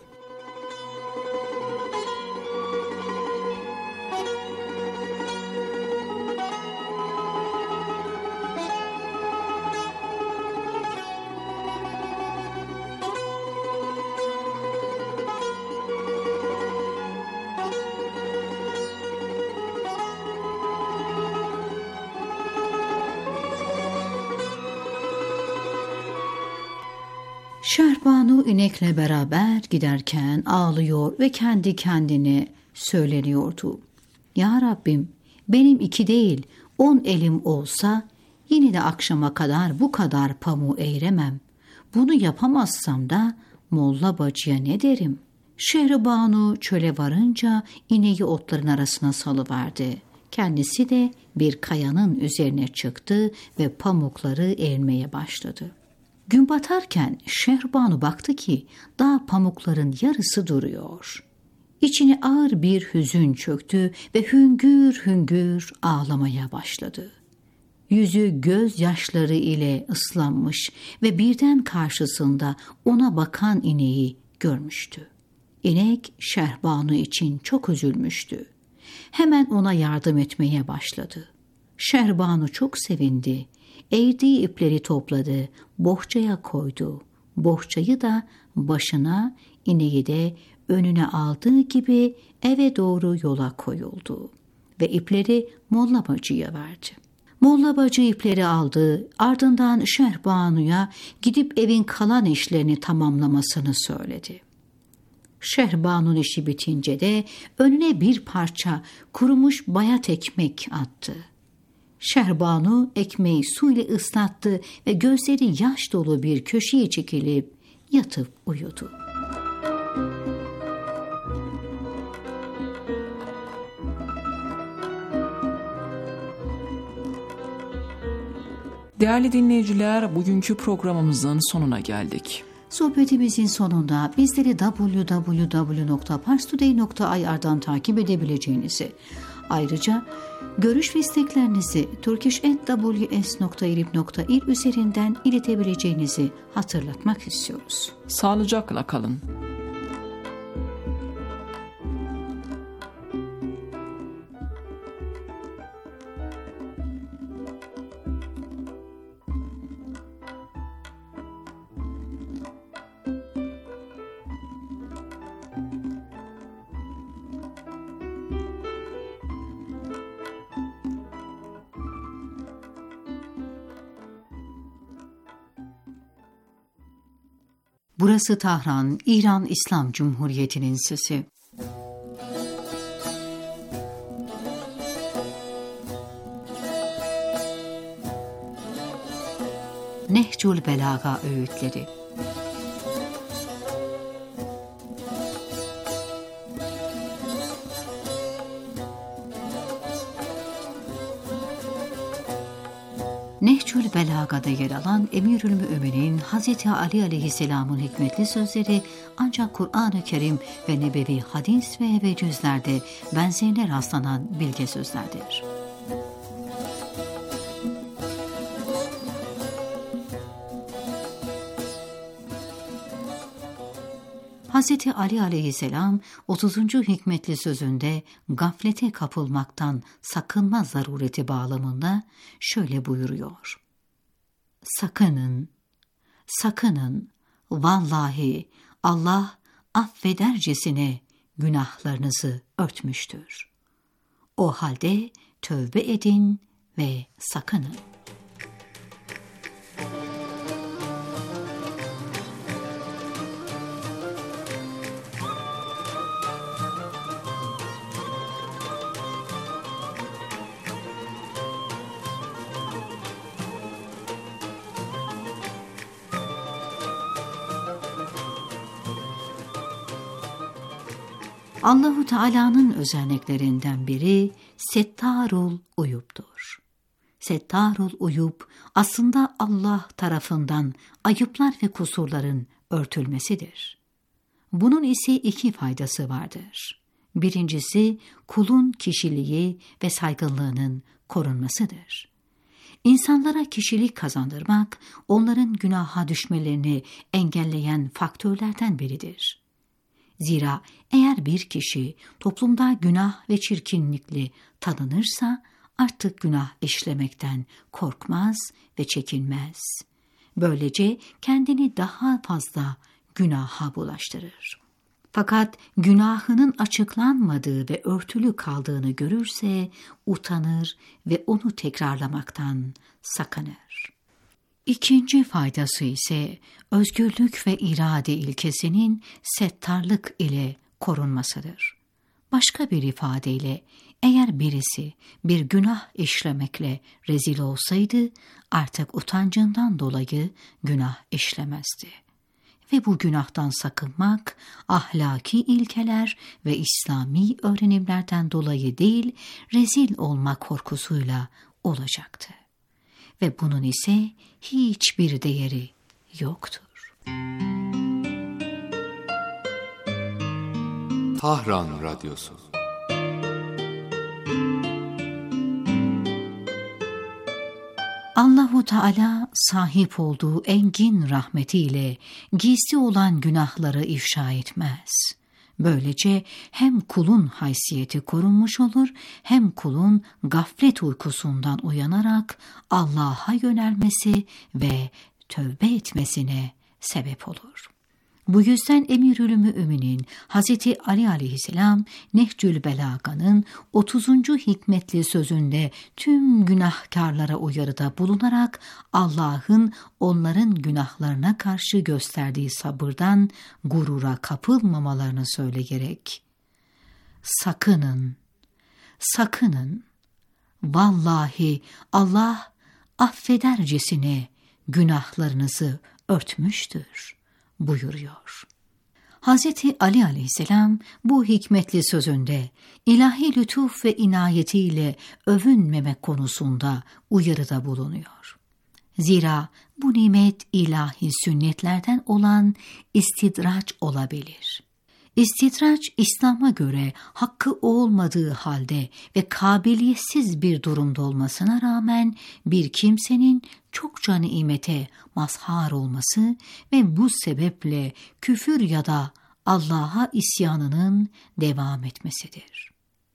Şehrbanu inekle beraber giderken ağlıyor ve kendi kendine söyleniyordu. Ya Rabbim, benim 2 değil 10 elim olsa yine de akşama kadar bu kadar pamuğu eğiremem. Bunu yapamazsam da Molla Bacı'ya ne derim? Şehrbanu çöle varınca ineği otların arasına salıverdi. Kendisi de bir kayanın üzerine çıktı ve pamukları eğirmeye başladı. Gün batarken Şehrbanu baktı ki daha pamukların yarısı duruyor. İçine ağır bir hüzün çöktü ve hüngür hüngür ağlamaya başladı. Yüzü gözyaşları ile ıslanmış ve birden karşısında ona bakan ineği görmüştü. İnek Şehrbanu için çok üzülmüştü. Hemen ona yardım etmeye başladı. Şehrbanu çok sevindi. Eğdiği ipleri topladı, bohçaya koydu. Bohçayı da başına, ineği de önüne aldığı gibi eve doğru yola koyuldu. Ve ipleri Molla Bacı'ya verdi. Molla Bacı ipleri aldı, ardından Şehrbanu'ya gidip evin kalan işlerini tamamlamasını söyledi. Şehrbanu işi bitince de önüne bir parça kurumuş bayat ekmek attı. Şehrbanu ekmeği suyla ıslattı ve gözleri yaş dolu bir köşeye çekilip yatıp uyudu. Değerli dinleyiciler, bugünkü programımızın sonuna geldik. Sohbetimizin sonunda bizleri www.parstoday.ir'dan takip edebileceğinizi, ayrıca görüş ve isteklerinizi turkish@ws.irib.ir üzerinden iletebileceğinizi hatırlatmak istiyoruz. Sağlıcakla kalın. Burası Tahran, İran İslam Cumhuriyeti'nin sesi. Nehcul Belaga öğütleri. Nehcul Belaga'da yer alan Emirül Mü'minin Hazreti Ali Aleyhisselam'ın hikmetli sözleri ancak Kur'an-ı Kerim ve nebevi hadis ve vecizlerde benzerine rastlanan bilge sözlerdir. Hazreti Ali Aleyhisselam 30. hikmetli sözünde gaflete kapılmaktan sakınma zarureti bağlamında şöyle buyuruyor. Sakının, sakının, vallahi Allah affedercesine günahlarınızı örtmüştür. O halde tövbe edin ve sakının. Allahu Teala'nın özelliklerinden biri Settarul Uyub'dur. Settarul Uyub aslında Allah tarafından ayıplar ve kusurların örtülmesidir. Bunun ise iki faydası vardır. Birincisi kulun kişiliği ve saygınlığının korunmasıdır. İnsanlara kişilik kazandırmak, onların günaha düşmelerini engelleyen faktörlerden biridir. Zira eğer bir kişi toplumda günah ve çirkinlikle tanınırsa artık günah işlemekten korkmaz ve çekinmez. Böylece kendini daha fazla günaha bulaştırır. Fakat günahının açıklanmadığı ve örtülü kaldığını görürse utanır ve onu tekrarlamaktan sakınır. İkinci faydası ise özgürlük ve irade ilkesinin settarlık ile korunmasıdır. Başka bir ifadeyle eğer birisi bir günah işlemekle rezil olsaydı artık utancından dolayı günah işlemezdi. Ve bu günahtan sakınmak ahlaki ilkeler ve İslami öğrenimlerden dolayı değil, rezil olma korkusuyla olacaktı. Ve bunun ise hiçbir değeri yoktur. Tahran Radyosu. Allahu Teala sahip olduğu engin rahmetiyle gizli olan günahları ifşa etmez. Böylece hem kulun haysiyeti korunmuş olur, hem kulun gaflet uykusundan uyanarak Allah'a yönelmesi ve tövbe etmesine sebep olur. Bu yüzden Emirül-Müminin Hazreti Ali aleyhisselam Nehcül Belaga'nın 30. hikmetli sözünde tüm günahkarlara uyarıda bulunarak Allah'ın onların günahlarına karşı gösterdiği sabırdan gurura kapılmamalarını söyleyerek sakının, sakının, vallahi Allah affedercesine günahlarınızı örtmüştür buyuruyor. Hazreti Ali aleyhisselam bu hikmetli sözünde ilahi lütuf ve inayetiyle övünmemek konusunda uyarıda bulunuyor. Zira bu nimet ilahi sünnetlerden olan istidraç olabilir. İstidraç İslam'a göre hakkı olmadığı halde ve kabiliyetsiz bir durumda olmasına rağmen bir kimsenin çokça nimete mazhar olması ve bu sebeple küfür ya da Allah'a isyanının devam etmesidir.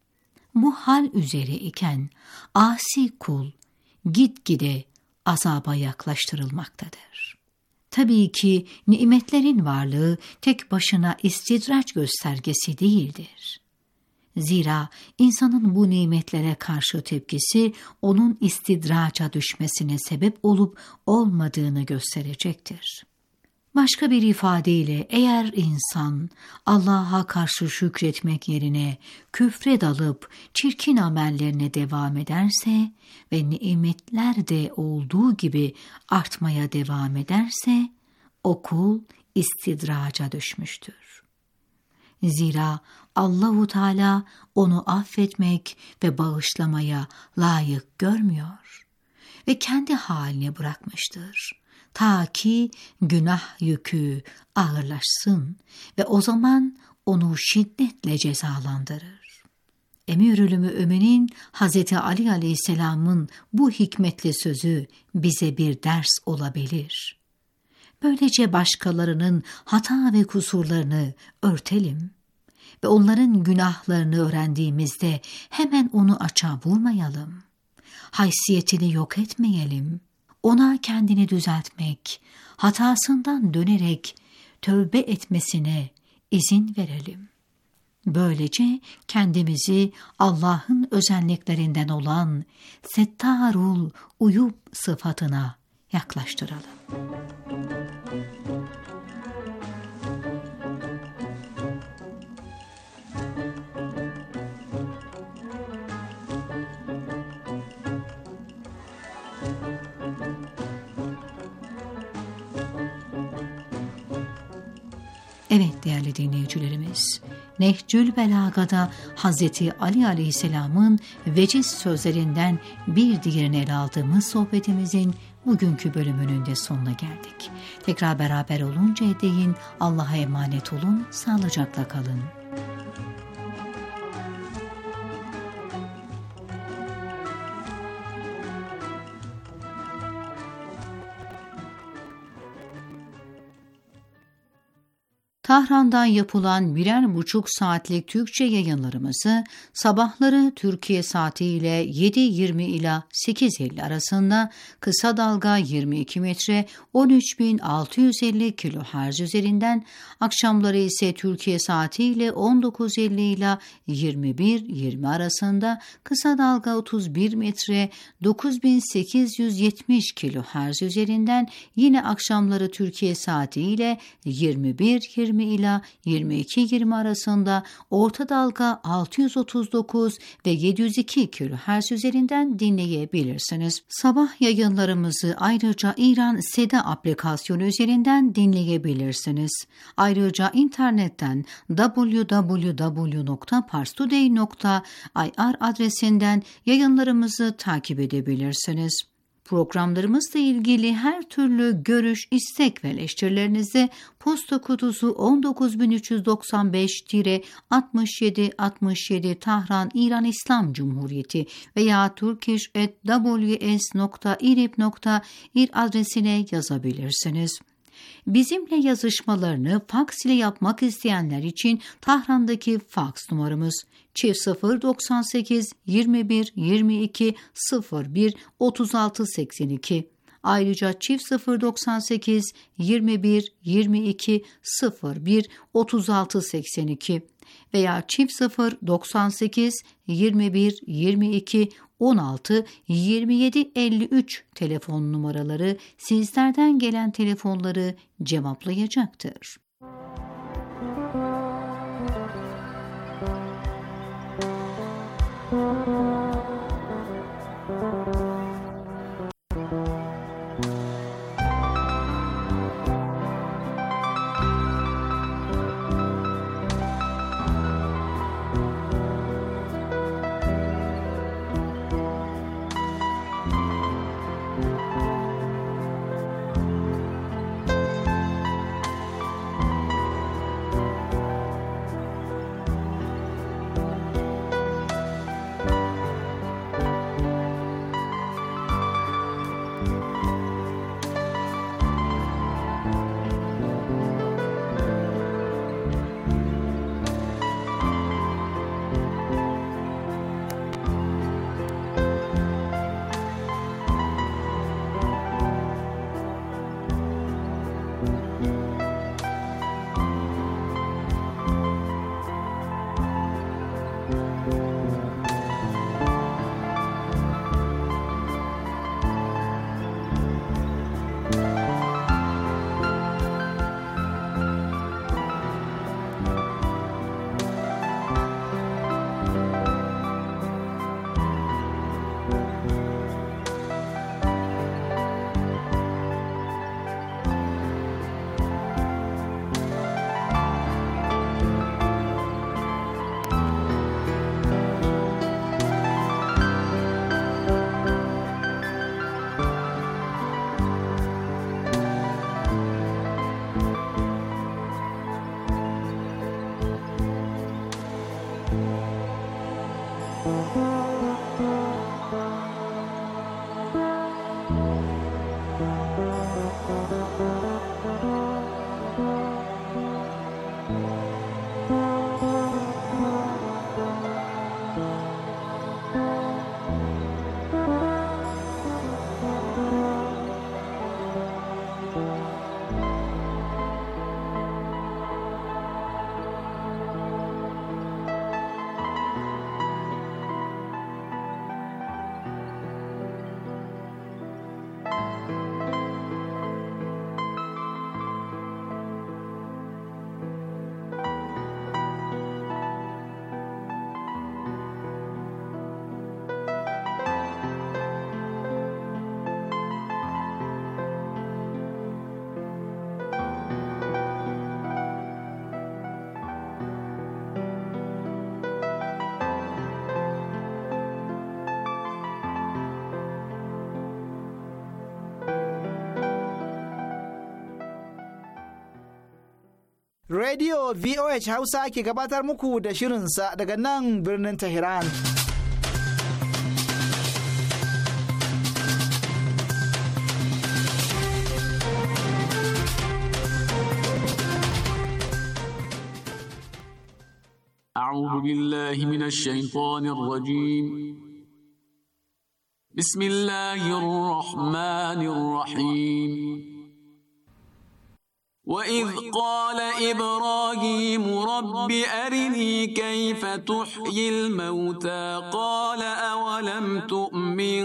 Bu hal üzere iken asi kul gitgide azaba yaklaştırılmaktadır. Tabii ki nimetlerin varlığı tek başına istidraç göstergesi değildir. Zira insanın bu nimetlere karşı tepkisi onun istidraca düşmesine sebep olup olmadığını gösterecektir. Başka bir ifadeyle eğer insan Allah'a karşı şükretmek yerine küfre dalıp çirkin amellerine devam ederse ve nimetler de olduğu gibi artmaya devam ederse o kul istidraca düşmüştür. Zira Allahu Teala onu affetmek ve bağışlamaya layık görmüyor ve kendi haline bırakmıştır. Ta ki günah yükü ağırlaşsın ve o zaman onu şiddetle cezalandırır. Emirül-Müminin Hazreti Ali aleyhisselamın bu hikmetli sözü bize bir ders olabilir. Böylece başkalarının hata ve kusurlarını örtelim ve onların günahlarını öğrendiğimizde hemen onu açığa vurmayalım. Haysiyetini yok etmeyelim. Ona kendini düzeltmek, hatasından dönerek tövbe etmesine izin verelim. Böylece kendimizi Allah'ın özelliklerinden olan Settarul Uyub sıfatına yaklaştıralım. Evet değerli dinleyicilerimiz, Nehcül Belaga'da Hazreti Ali Aleyhisselam'ın veciz sözlerinden bir diğerini ele aldığımız sohbetimizin bugünkü bölümünün de sonuna geldik. Tekrar beraber oluncaya değin Allah'a emanet olun, sağlıcakla kalın. Tahran'dan yapılan 1,5 saatlik Türkçe yayınlarımızı sabahları Türkiye saatiyle 7.20 ila 8.50 arasında kısa dalga 22 metre 13.650 kHz üzerinden, akşamları ise Türkiye saatiyle 19.50 ila 21.20 arasında kısa dalga 31 metre 9.870 kHz üzerinden, yine akşamları Türkiye saatiyle 21.20 ila 22.20 arasında orta dalga 639 ve 702 kHz üzerinden dinleyebilirsiniz. Sabah yayınlarımızı ayrıca İran Seda aplikasyonu üzerinden dinleyebilirsiniz. Ayrıca internetten www.parstoday.ir adresinden yayınlarımızı takip edebilirsiniz. Programlarımızla ilgili her türlü görüş, istek ve eleştirilerinizi posta kutusu 19395-6767 Tahran, İran İslam Cumhuriyeti veya turkish@ws.irib.ir adresine yazabilirsiniz. Bizimle yazışmalarını faks ile yapmak isteyenler için Tahran'daki faks numaramız +098 21 22 01 36 82. Ayrıca +098 21 22 01 36 82 veya +098 21 22 16 27 53 telefon numaraları sizlerden gelen telefonları cevaplayacaktır. Radio VOH Hausa ke gabatar muku da shirinsa daga nan birnin Tehran. أعوذ بالله من الشيطان الرجيم. بسم الله الرحمن الرحيم. وإذ قال إبراهيم رب أرني كيف تحيي الموتى قال أولم تؤمن